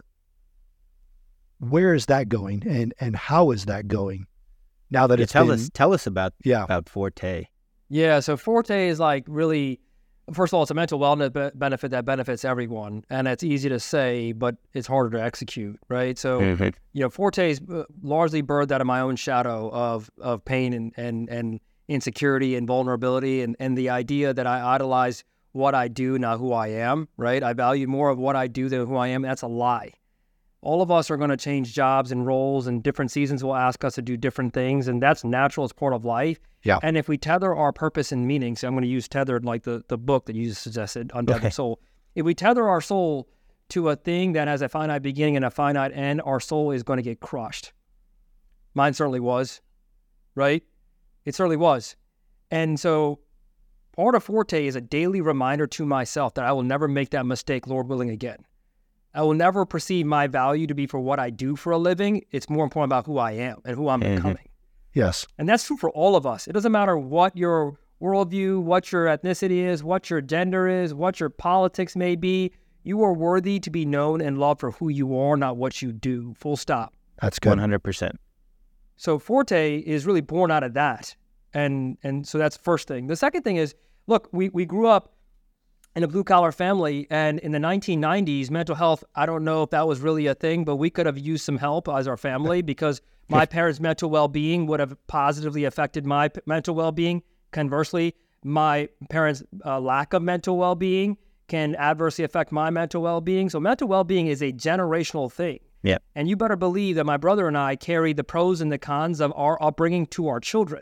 Speaker 3: is that going, and how is that going now that it's
Speaker 1: tell us about Forte.
Speaker 4: Yeah, so Forte is like really, first of all, it's a mental wellness benefit that benefits everyone, and it's easy to say, but it's harder to execute, right? So, Forte is largely birthed out of my own shadow of pain and insecurity and vulnerability, and the idea that I idolize what I do, not who I am, right? I value more of what I do than who I am. That's a lie. All of us are going to change jobs and roles, and different seasons will ask us to do different things, and that's natural. It's part of life.
Speaker 3: Yeah.
Speaker 4: And if we tether our purpose and meaning, so I'm going to use Tethered like the book that you just suggested, Untethered Soul. If we tether our soul to a thing that has a finite beginning and a finite end, our soul is going to get crushed. Mine certainly was, right? It certainly was. And so part of Forte is a daily reminder to myself that I will never make that mistake, Lord willing, again. I will never perceive my value to be for what I do for a living. It's more important about who I am and who I'm becoming.
Speaker 3: Yes.
Speaker 4: And that's true for all of us. It doesn't matter what your worldview, what your ethnicity is, what your gender is, what your politics may be. You are worthy to be known and loved for who you are, not what you do. Full stop.
Speaker 3: That's good.
Speaker 1: 100%.
Speaker 4: So Forte is really born out of that. And so that's the first thing. The second thing is, look, we grew up in a blue-collar family, and in the 1990s, mental health, I don't know if that was really a thing, but we could have used some help as our family because my parents' mental well-being would have positively affected my mental well-being. Conversely, my parents' lack of mental well-being can adversely affect my mental well-being. So mental well-being is a generational thing.
Speaker 1: Yeah.
Speaker 4: And you better believe that my brother and I carry the pros and the cons of our upbringing to our children,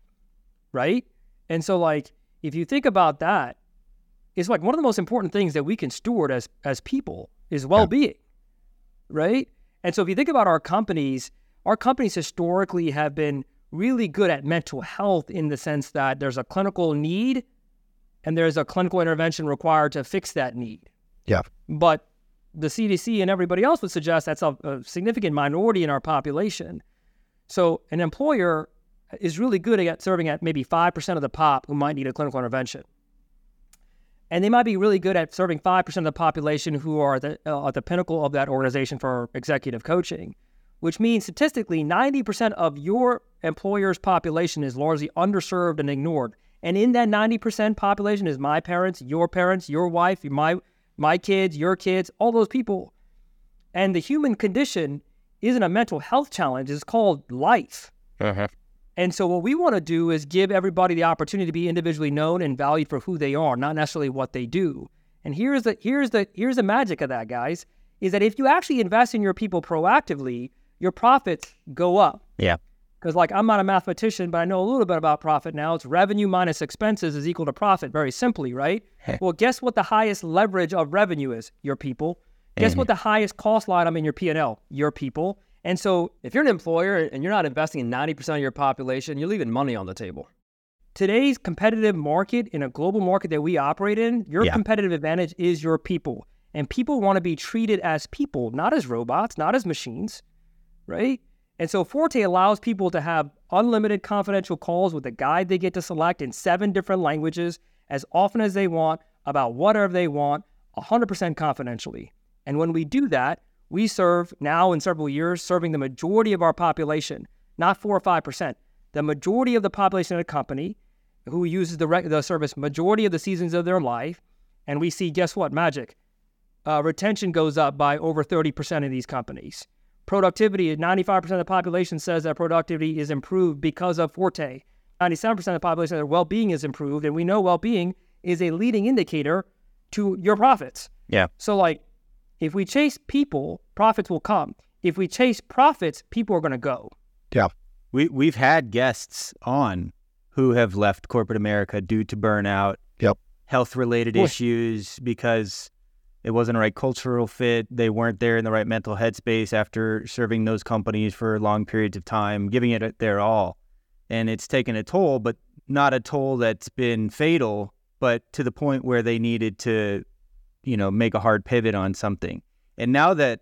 Speaker 4: right? And so, like, if you think about that, it's like one of the most important things that we can steward as people is well-being, right? And so if you think about our companies historically have been really good at mental health in the sense that there's a clinical need and there's a clinical intervention required to fix that need.
Speaker 3: Yeah.
Speaker 4: But the CDC and everybody else would suggest that's a significant minority in our population. So an employer is really good at serving at maybe 5% of the pop who might need a clinical intervention. And they might be really good at serving 5% of the population who are at the pinnacle of that organization for executive coaching, which means statistically 90% of your employer's population is largely underserved and ignored. And in that 90% population is my parents, your wife, my kids, your kids, all those people. And the human condition isn't a mental health challenge. It's called life. And so what we want to do is give everybody the opportunity to be individually known and valued for who they are, not necessarily what they do. And here's the magic of that, guys, is that if you actually invest in your people proactively, your profits go up.
Speaker 1: Yeah.
Speaker 4: Because, like, I'm not a mathematician, but I know a little bit about profit now. It's revenue minus expenses is equal to profit, very simply, right? Well, guess what the highest leverage of revenue is? Your people. Guess what the highest cost line item in your P&L? Your people. And so if you're an employer and you're not investing in 90% of your population, you're leaving money on the table. Today's competitive market, in a global market that we operate in, your competitive advantage is your people. And people want to be treated as people, not as robots, not as machines, right? And so Forte allows people to have unlimited confidential calls with a guide they get to select in 7 different languages as often as they want, about whatever they want, 100% confidentially. And when we do that, we serve now in several years, serving the majority of our population, not 4 or 5%. The majority of the population of the company who uses the service majority of the seasons of their life. And we see, guess what, magic. Retention goes up by over 30% in these companies. Productivity, 95% of the population says that productivity is improved because of Forte. 97% of the population, their well-being is improved. And we know well-being is a leading indicator to your profits.
Speaker 1: Yeah.
Speaker 4: So, like, if we chase people, profits will come. If we chase profits, people are going to go.
Speaker 3: Yeah.
Speaker 1: We've had guests on who have left corporate America due to burnout, health-related issues because it wasn't a right cultural fit. They weren't there in the right mental headspace after serving those companies for long periods of time, giving it their all. And it's taken a toll, but not a toll that's been fatal, but to the point where they needed to make a hard pivot on something. And now that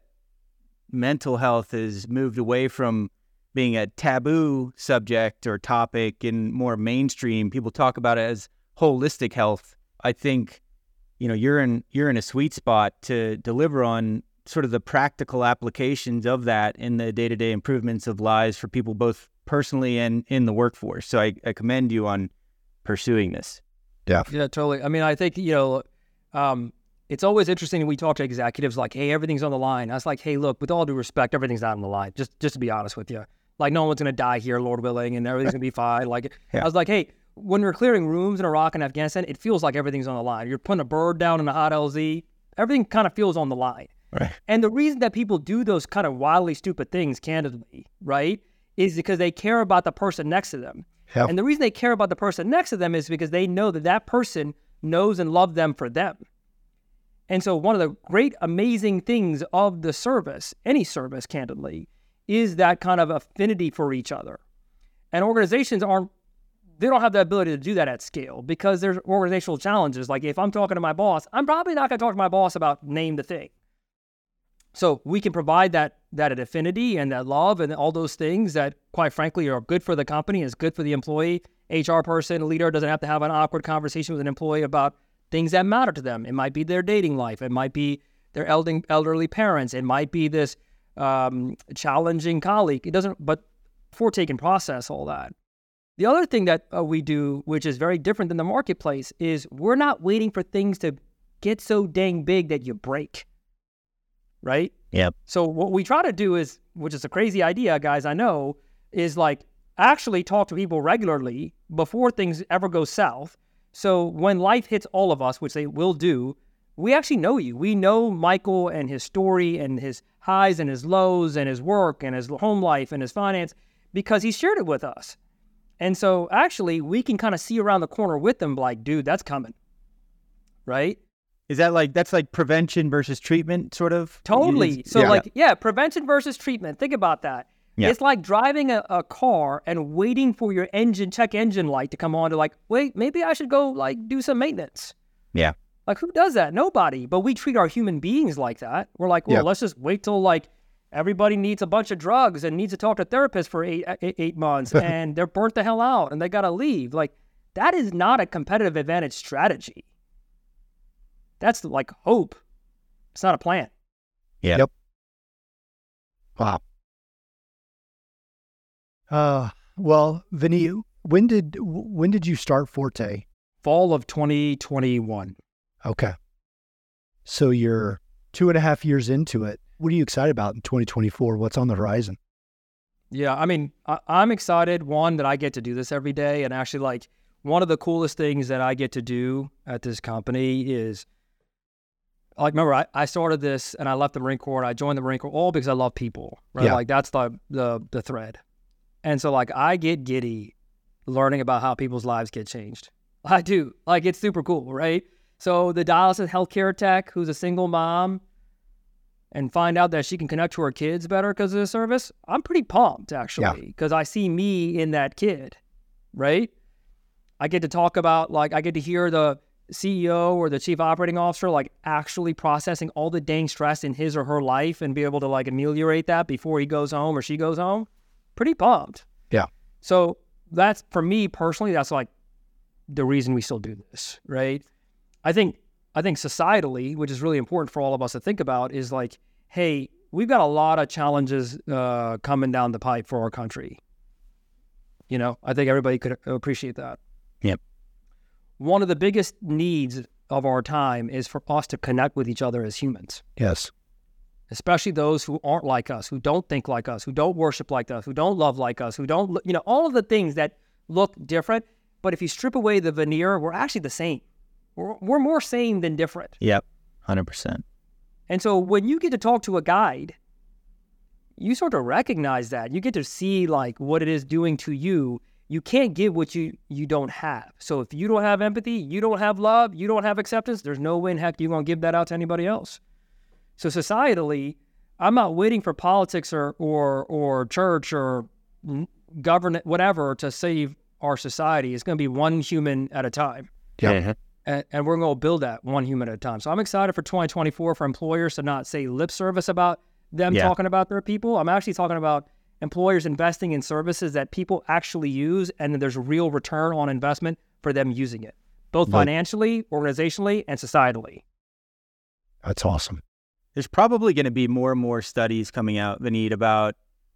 Speaker 1: mental health has moved away from being a taboo subject or topic and more mainstream, people talk about it as holistic health. I think you're in a sweet spot to deliver on sort of the practical applications of that in the day-to-day improvements of lives for people both personally and in the workforce. So I commend you on pursuing this.
Speaker 4: Yeah, totally. I mean, I think, it's always interesting when we talk to executives like, hey, everything's on the line. I was like, hey, look, with all due respect, everything's not on the line. Just to be honest with you. Like, no one's going to die here, Lord willing, and everything's going to be fine. Like, I was like, hey, when we're clearing rooms in Iraq and Afghanistan, it feels like everything's on the line. You're putting a bird down in a hot LZ. Everything kind of feels on the line.
Speaker 1: Right.
Speaker 4: And the reason that people do those kind of wildly stupid things, candidly, right, is because they care about the person next to them.
Speaker 3: Yep.
Speaker 4: And the reason they care about the person next to them is because they know that person knows and loves them for them. And so one of the great, amazing things of the service, any service, candidly, is that kind of affinity for each other. And organizations they don't have the ability to do that at scale because there's organizational challenges. Like if I'm talking to my boss, I'm probably not going to talk to my boss about name the thing. So we can provide that affinity and that love and all those things that, quite frankly, are good for the company, is good for the employee. HR person, leader doesn't have to have an awkward conversation with an employee about things that matter to them. It might be their dating life. It might be their elderly parents. It might be this challenging colleague. It doesn't, but before taking process all that. The other thing that we do, which is very different than the marketplace, is we're not waiting for things to get so dang big that you break. Right?
Speaker 1: Yep.
Speaker 4: So what we try to do is, which is a crazy idea, guys, I know, is like actually talk to people regularly before things ever go south. So when life hits all of us, which they will do, we actually know you. We know Michael and his story and his highs and his lows and his work and his home life and his finance because he shared it with us. And so actually we can kind of see around the corner with them like, dude, that's coming. Right?
Speaker 1: Is that that's like prevention versus treatment sort of?
Speaker 4: Totally. So prevention versus treatment. Think about that. Yeah. It's like driving a car and waiting for your check engine light to come on to like, wait, maybe I should go do some maintenance.
Speaker 1: Yeah.
Speaker 4: Like who does that? Nobody. But we treat our human beings like that. We're like, well, let's just wait till everybody needs a bunch of drugs and needs to talk to a therapist for eight months and they're burnt the hell out and they got to leave. Like that is not a competitive advantage strategy. That's like hope. It's not a plan.
Speaker 1: Yeah.
Speaker 3: Yep. Wow. Well, Vinny, when did you start Forte?
Speaker 4: Fall of 2021.
Speaker 3: Okay. So you're 2.5 years into it. What are you excited about in 2024? What's on the horizon?
Speaker 4: Yeah, I mean, I'm excited, one, that I get to do this every day. And actually, one of the coolest things that I get to do at this company is, remember, I started this and I left the Marine Corps and I joined the Marine Corps all because I love people, right?
Speaker 3: Yeah.
Speaker 4: That's the thread. And so I get giddy learning about how people's lives get changed. I do. It's super cool, right? So the dialysis healthcare tech who's a single mom and find out that she can connect to her kids better because of the service, I'm pretty pumped, actually, because I see me in that kid, right? I get to talk about, I get to hear the CEO or the chief operating officer, actually processing all the dang stress in his or her life and be able to, ameliorate that before he goes home or she goes home. Pretty pumped.
Speaker 3: Yeah. So
Speaker 4: that's, for me personally, that's the reason we still do this, right? I think societally, which is really important for all of us to think about, is hey, we've got a lot of challenges coming down the pipe for our country. I think everybody could appreciate that.
Speaker 1: Yep.
Speaker 4: One of the biggest needs of our time is for us to connect with each other as humans.
Speaker 3: Yes.
Speaker 4: Especially those who aren't like us, who don't think like us, who don't worship like us, who don't love like us, who don't, all of the things that look different. But if you strip away the veneer, we're actually the same. We're more same than different.
Speaker 1: Yep, 100%.
Speaker 4: And so when you get to talk to a guide, you sort of recognize that. You get to see what it is doing to you. You can't give what you don't have. So if you don't have empathy, you don't have love, you don't have acceptance, there's no way in heck you're going to give that out to anybody else. So societally, I'm not waiting for politics or church or government, whatever, to save our society. It's going to be one human at a time.
Speaker 3: Yeah.
Speaker 4: And we're going to build that one human at a time. So I'm excited for 2024 for employers to not say lip service about them talking about their people. I'm actually talking about employers investing in services that people actually use, and then there's a real return on investment for them using it. both financially, organizationally, and societally.
Speaker 3: That's awesome.
Speaker 1: There's probably going to be more and more studies coming out, Vineet, about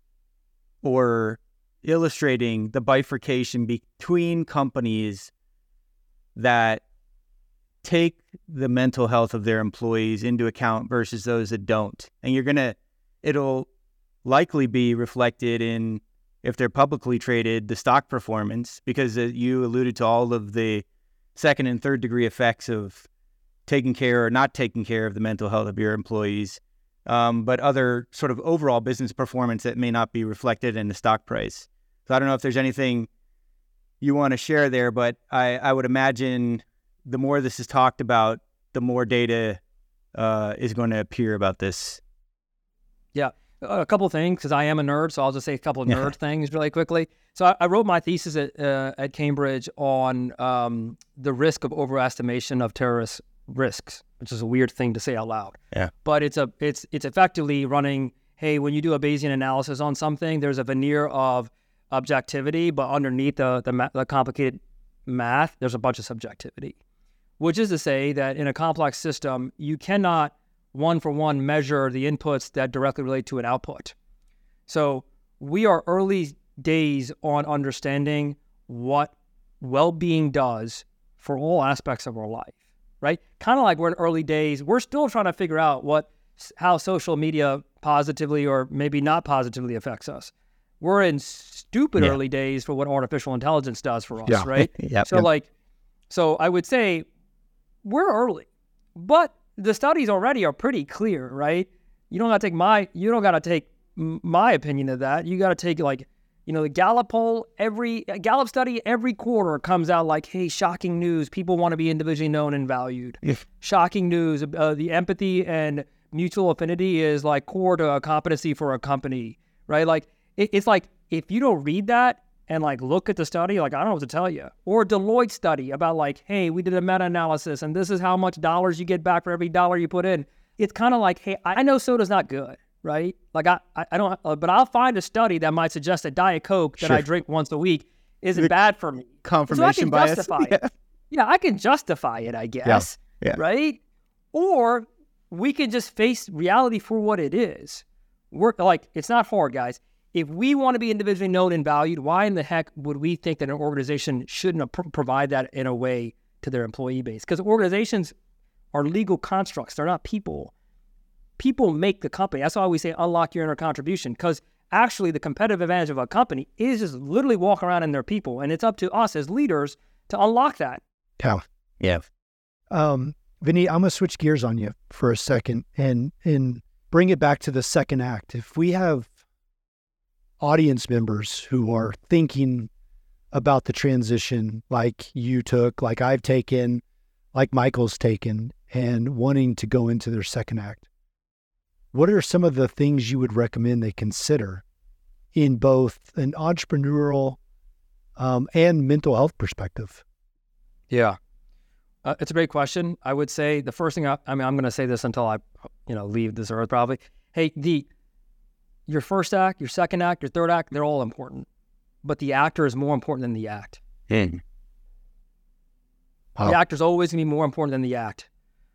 Speaker 1: or illustrating the bifurcation between companies that take the mental health of their employees into account versus those that don't. And it'll likely be reflected in, if they're publicly traded, the stock performance, because you alluded to all of the second and third degree effects of taking care or not taking care of the mental health of your employees, but other sort of overall business performance that may not be reflected in the stock price. So I don't know if there's anything you want to share there, but I would imagine the more this is talked about, the more data is going to appear about this.
Speaker 4: Yeah, a couple of things, because I am a nerd, so I'll just say a couple of nerd things really quickly. So I wrote my thesis at Cambridge on the risk of overestimation of terrorist risks, which is a weird thing to say out loud.
Speaker 1: Yeah.
Speaker 4: But it's effectively running, hey, when you do a Bayesian analysis on something, there's a veneer of objectivity, but underneath the complicated math, there's a bunch of subjectivity, which is to say that in a complex system, you cannot one-for-one measure the inputs that directly relate to an output. So we are early days on understanding what well-being does for all aspects of our life, right? Kind of like we're in early days. We're still trying to figure out how social media positively or maybe not positively affects us. We're in stupid early days for what artificial intelligence does for us, right? So I would say we're early, but the studies already are pretty clear, right? You don't got to take my opinion of that. You got to take the Gallup poll, Gallup study every quarter comes out like, hey, shocking news. People want to be individually known and valued. Shocking news. The empathy and mutual affinity is like core to a competency for a company, right? Like it's like, if you don't read that and like look at the study, like I don't know what to tell you. Or Deloitte study about like, hey, we did a meta-analysis and this is how much dollars you get back for every dollar you put in. It's kind of like, hey, I know soda's not good, right? Like I don't, but I'll find a study that might suggest that Diet Coke that I drink once a week isn't bad for me.
Speaker 1: Confirmation bias.
Speaker 4: Justify it. Yeah, I can justify it, I guess.
Speaker 1: Yeah.
Speaker 4: Right? Or we can just face reality for what it is. It's not hard, guys. If we want to be individually known and valued, why in the heck would we think that an organization shouldn't provide that in a way to their employee base? Because organizations are legal constructs. They're not people. People make the company. That's why we say unlock your inner contribution, because actually the competitive advantage of a company is just literally walk around in their people. And it's up to us as leaders to unlock that.
Speaker 1: Yeah.
Speaker 3: Vineet, I'm going to switch gears on you for a second and bring it back to the second act. If we have audience members who are thinking about the transition like you took, like I've taken, like Michael's taken, and wanting to go into their second act, what are some of the things you would recommend they consider in both an entrepreneurial and mental health perspective?
Speaker 4: Yeah. It's a great question. I would say the first thing, I'm going to say this until I, leave this earth probably. Hey, your first act, your second act, your third act, they're all important. But the actor is more important than the act. The actor's always going to be more important than the act.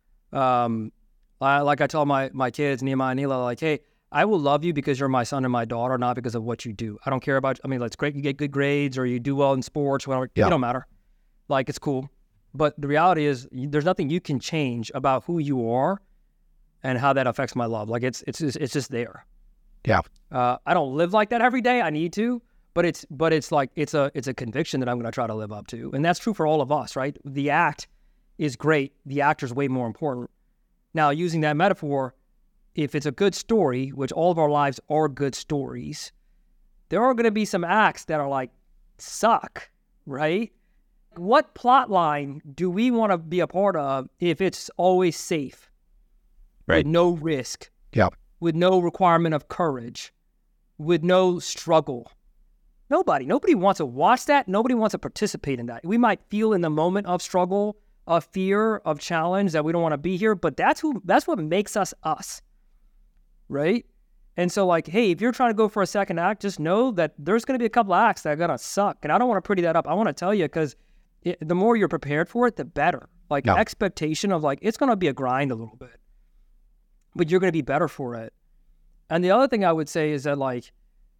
Speaker 4: Like I tell my kids, Nehemiah and Nila, like, hey, I will love you because you're my son and my daughter, not because of what you do. I don't care about, it's great you get good grades or you do well in sports, whatever. It don't matter. Like, it's cool. But the reality is there's nothing you can change about who you are and how that affects my love. Like, it's just there.
Speaker 3: Yeah.
Speaker 4: I don't live like that every day. I need to, but it's a conviction that I'm going to try to live up to. And that's true for all of us, right? The act is great. The actor's way more important. Now, using that metaphor, if it's a good story, which all of our lives are good stories, there are going to be some acts that are like, suck, right? What plot line do we want to be a part of if it's always safe?
Speaker 1: Right.
Speaker 4: With no risk.
Speaker 3: Yeah.
Speaker 4: With no requirement of courage, with no struggle. Nobody wants to watch that. Nobody wants to participate in that. We might feel in the moment of struggle, of fear, of challenge that we don't want to be here, but that's what makes us us, right? And so like, hey, if you're trying to go for a second act, just know that there's going to be a couple of acts that are going to suck. And I don't want to pretty that up. I want to tell you because the more you're prepared for it, the better. Like expectation of like, it's going to be a grind a little bit, but you're going to be better for it. And the other thing I would say is that like,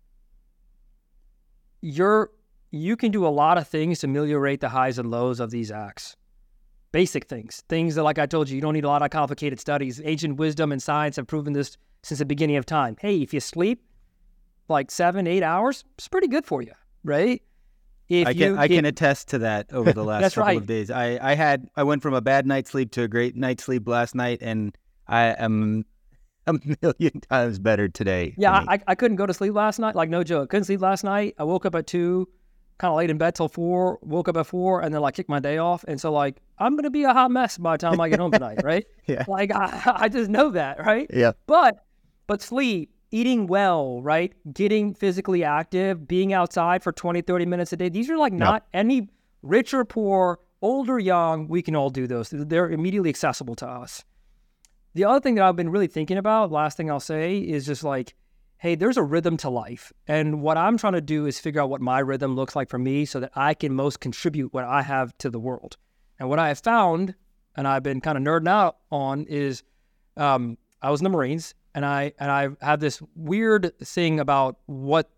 Speaker 4: you can do a lot of things to ameliorate the highs and lows of these acts. Basic things that, like I told you don't need a lot of complicated studies. Ancient wisdom and science have proven this since the beginning of time. Hey, if you sleep like 7-8 hours, it's pretty good for you, right? I
Speaker 1: can attest to that over the last couple of days. I went from a bad night's sleep to a great night's sleep last night, and I am a million times better today.
Speaker 4: Yeah, I couldn't go to sleep last night. Like, no joke. Couldn't sleep last night. I woke up at 2, kind of laid in bed till 4, woke up at 4, and then like kicked my day off. And so like, I'm going to be a hot mess by the time I get home tonight, right?
Speaker 1: Yeah.
Speaker 4: Like, I just know that, right?
Speaker 1: Yeah.
Speaker 4: But sleep, eating well, right? Getting physically active, being outside for 20, 30 minutes a day. These are like not any rich or poor, old or young. We can all do those. They're immediately accessible to us. The other thing that I've been really thinking about, last thing I'll say, is just like, hey, there's a rhythm to life. And what I'm trying to do is figure out what my rhythm looks like for me so that I can most contribute what I have to the world. And what I have found, and I've been kind of nerding out on, is I was in the Marines, and I have this weird thing about what's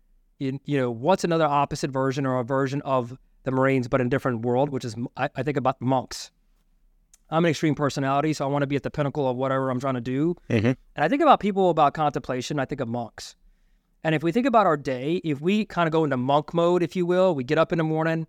Speaker 4: another opposite version or a version of the Marines, but in a different world, which is I think about monks. I'm an extreme personality, so I want to be at the pinnacle of whatever I'm trying to do. Mm-hmm. And I think about people about contemplation, I think of monks. And if we think about our day, if we kind of go into monk mode, if you will, we get up in the morning,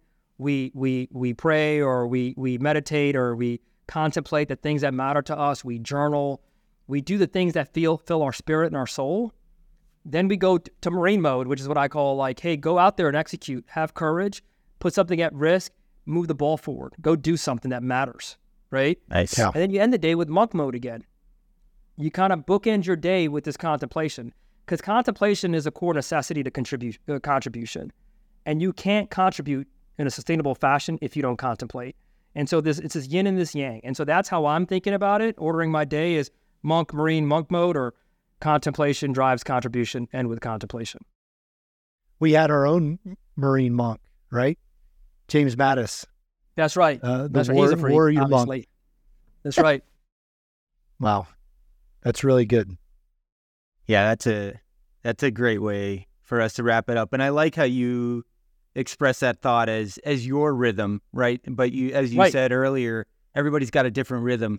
Speaker 4: we pray, or we meditate, or we contemplate the things that matter to us, we journal, we do the things that fill our spirit and our soul. Then we go to Marine mode, which is what I call like, hey, go out there and execute, have courage, put something at risk, move the ball forward, go do something that matters. Right?
Speaker 1: Nice.
Speaker 4: Yeah. And then you end the day with monk mode again. You kind of bookend your day with this contemplation, because contemplation is a core necessity to contribution. And you can't contribute in a sustainable fashion if you don't contemplate. And so it's this yin and this yang. And so that's how I'm thinking about it. Ordering my day is monk, Marine, monk mode, or contemplation drives contribution, and with contemplation.
Speaker 3: We had our own Marine monk, right? James Mattis.
Speaker 4: That's right.
Speaker 3: He's
Speaker 4: a freak,
Speaker 3: warrior
Speaker 4: obviously.
Speaker 3: monk.
Speaker 4: That's right.
Speaker 3: Wow. That's really good.
Speaker 1: Yeah, that's a great way for us to wrap it up. And I like how you express that thought as your rhythm, right? But as you said earlier, everybody's got a different rhythm.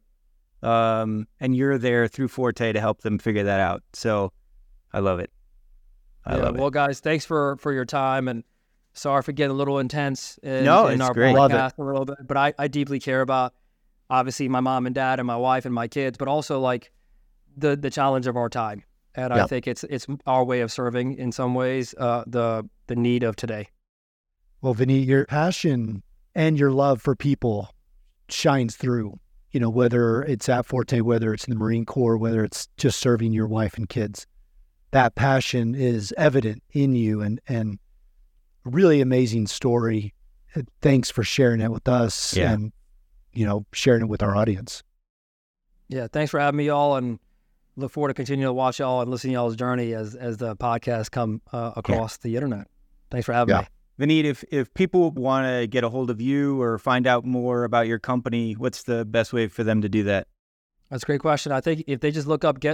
Speaker 1: And you're there through Forte to help them figure that out. So I love it. I love it.
Speaker 4: Well, guys, thanks for your time, and sorry for getting a little intense in our
Speaker 1: great.
Speaker 4: podcast a little bit, but I deeply care about, obviously, my mom and dad and my wife and my kids, but also like the challenge of our time. And I think it's our way of serving in some ways, the need of today.
Speaker 3: Well, Vineet, your passion and your love for people shines through, whether it's at Forte, whether it's in the Marine Corps, whether it's just serving your wife and kids. That passion is evident in you, and really amazing story. Thanks for sharing it with us and, sharing it with our audience.
Speaker 4: Yeah. Thanks for having me, y'all, and look forward to continuing to watch y'all and listen to y'all's journey as the podcast come across the internet. Thanks for having me.
Speaker 1: Vineet, if people want to get a hold of you or find out more about your company, what's the best way for them to do that?
Speaker 4: That's a great question. I think if they just look up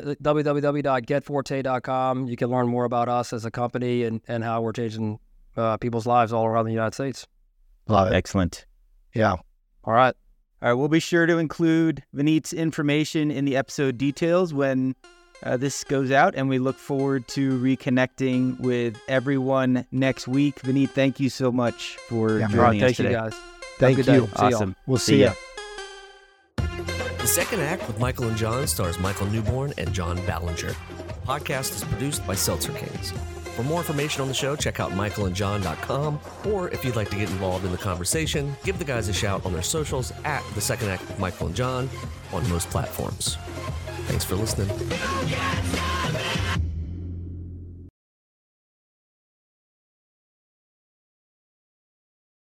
Speaker 4: www.getforte.com, you can learn more about us as a company and how we're changing people's lives all around the United States.
Speaker 3: Love it.
Speaker 1: Excellent.
Speaker 3: Yeah.
Speaker 4: All right.
Speaker 1: We'll be sure to include Vineet's information in the episode details when this goes out, and we look forward to reconnecting with everyone next week. Vineet, thank you so much for joining us today.
Speaker 4: Thank you, guys.
Speaker 3: Thank you.
Speaker 1: Awesome.
Speaker 3: We'll see you.
Speaker 7: The Second Act with Michael and John stars Michael Newborn and John Ballinger. The podcast is produced by Seltzer Kings. For more information on the show, check out michaelandjohn.com, or if you'd like to get involved in the conversation, give the guys a shout on their socials at The Second Act with Michael and John on most platforms. Thanks for listening.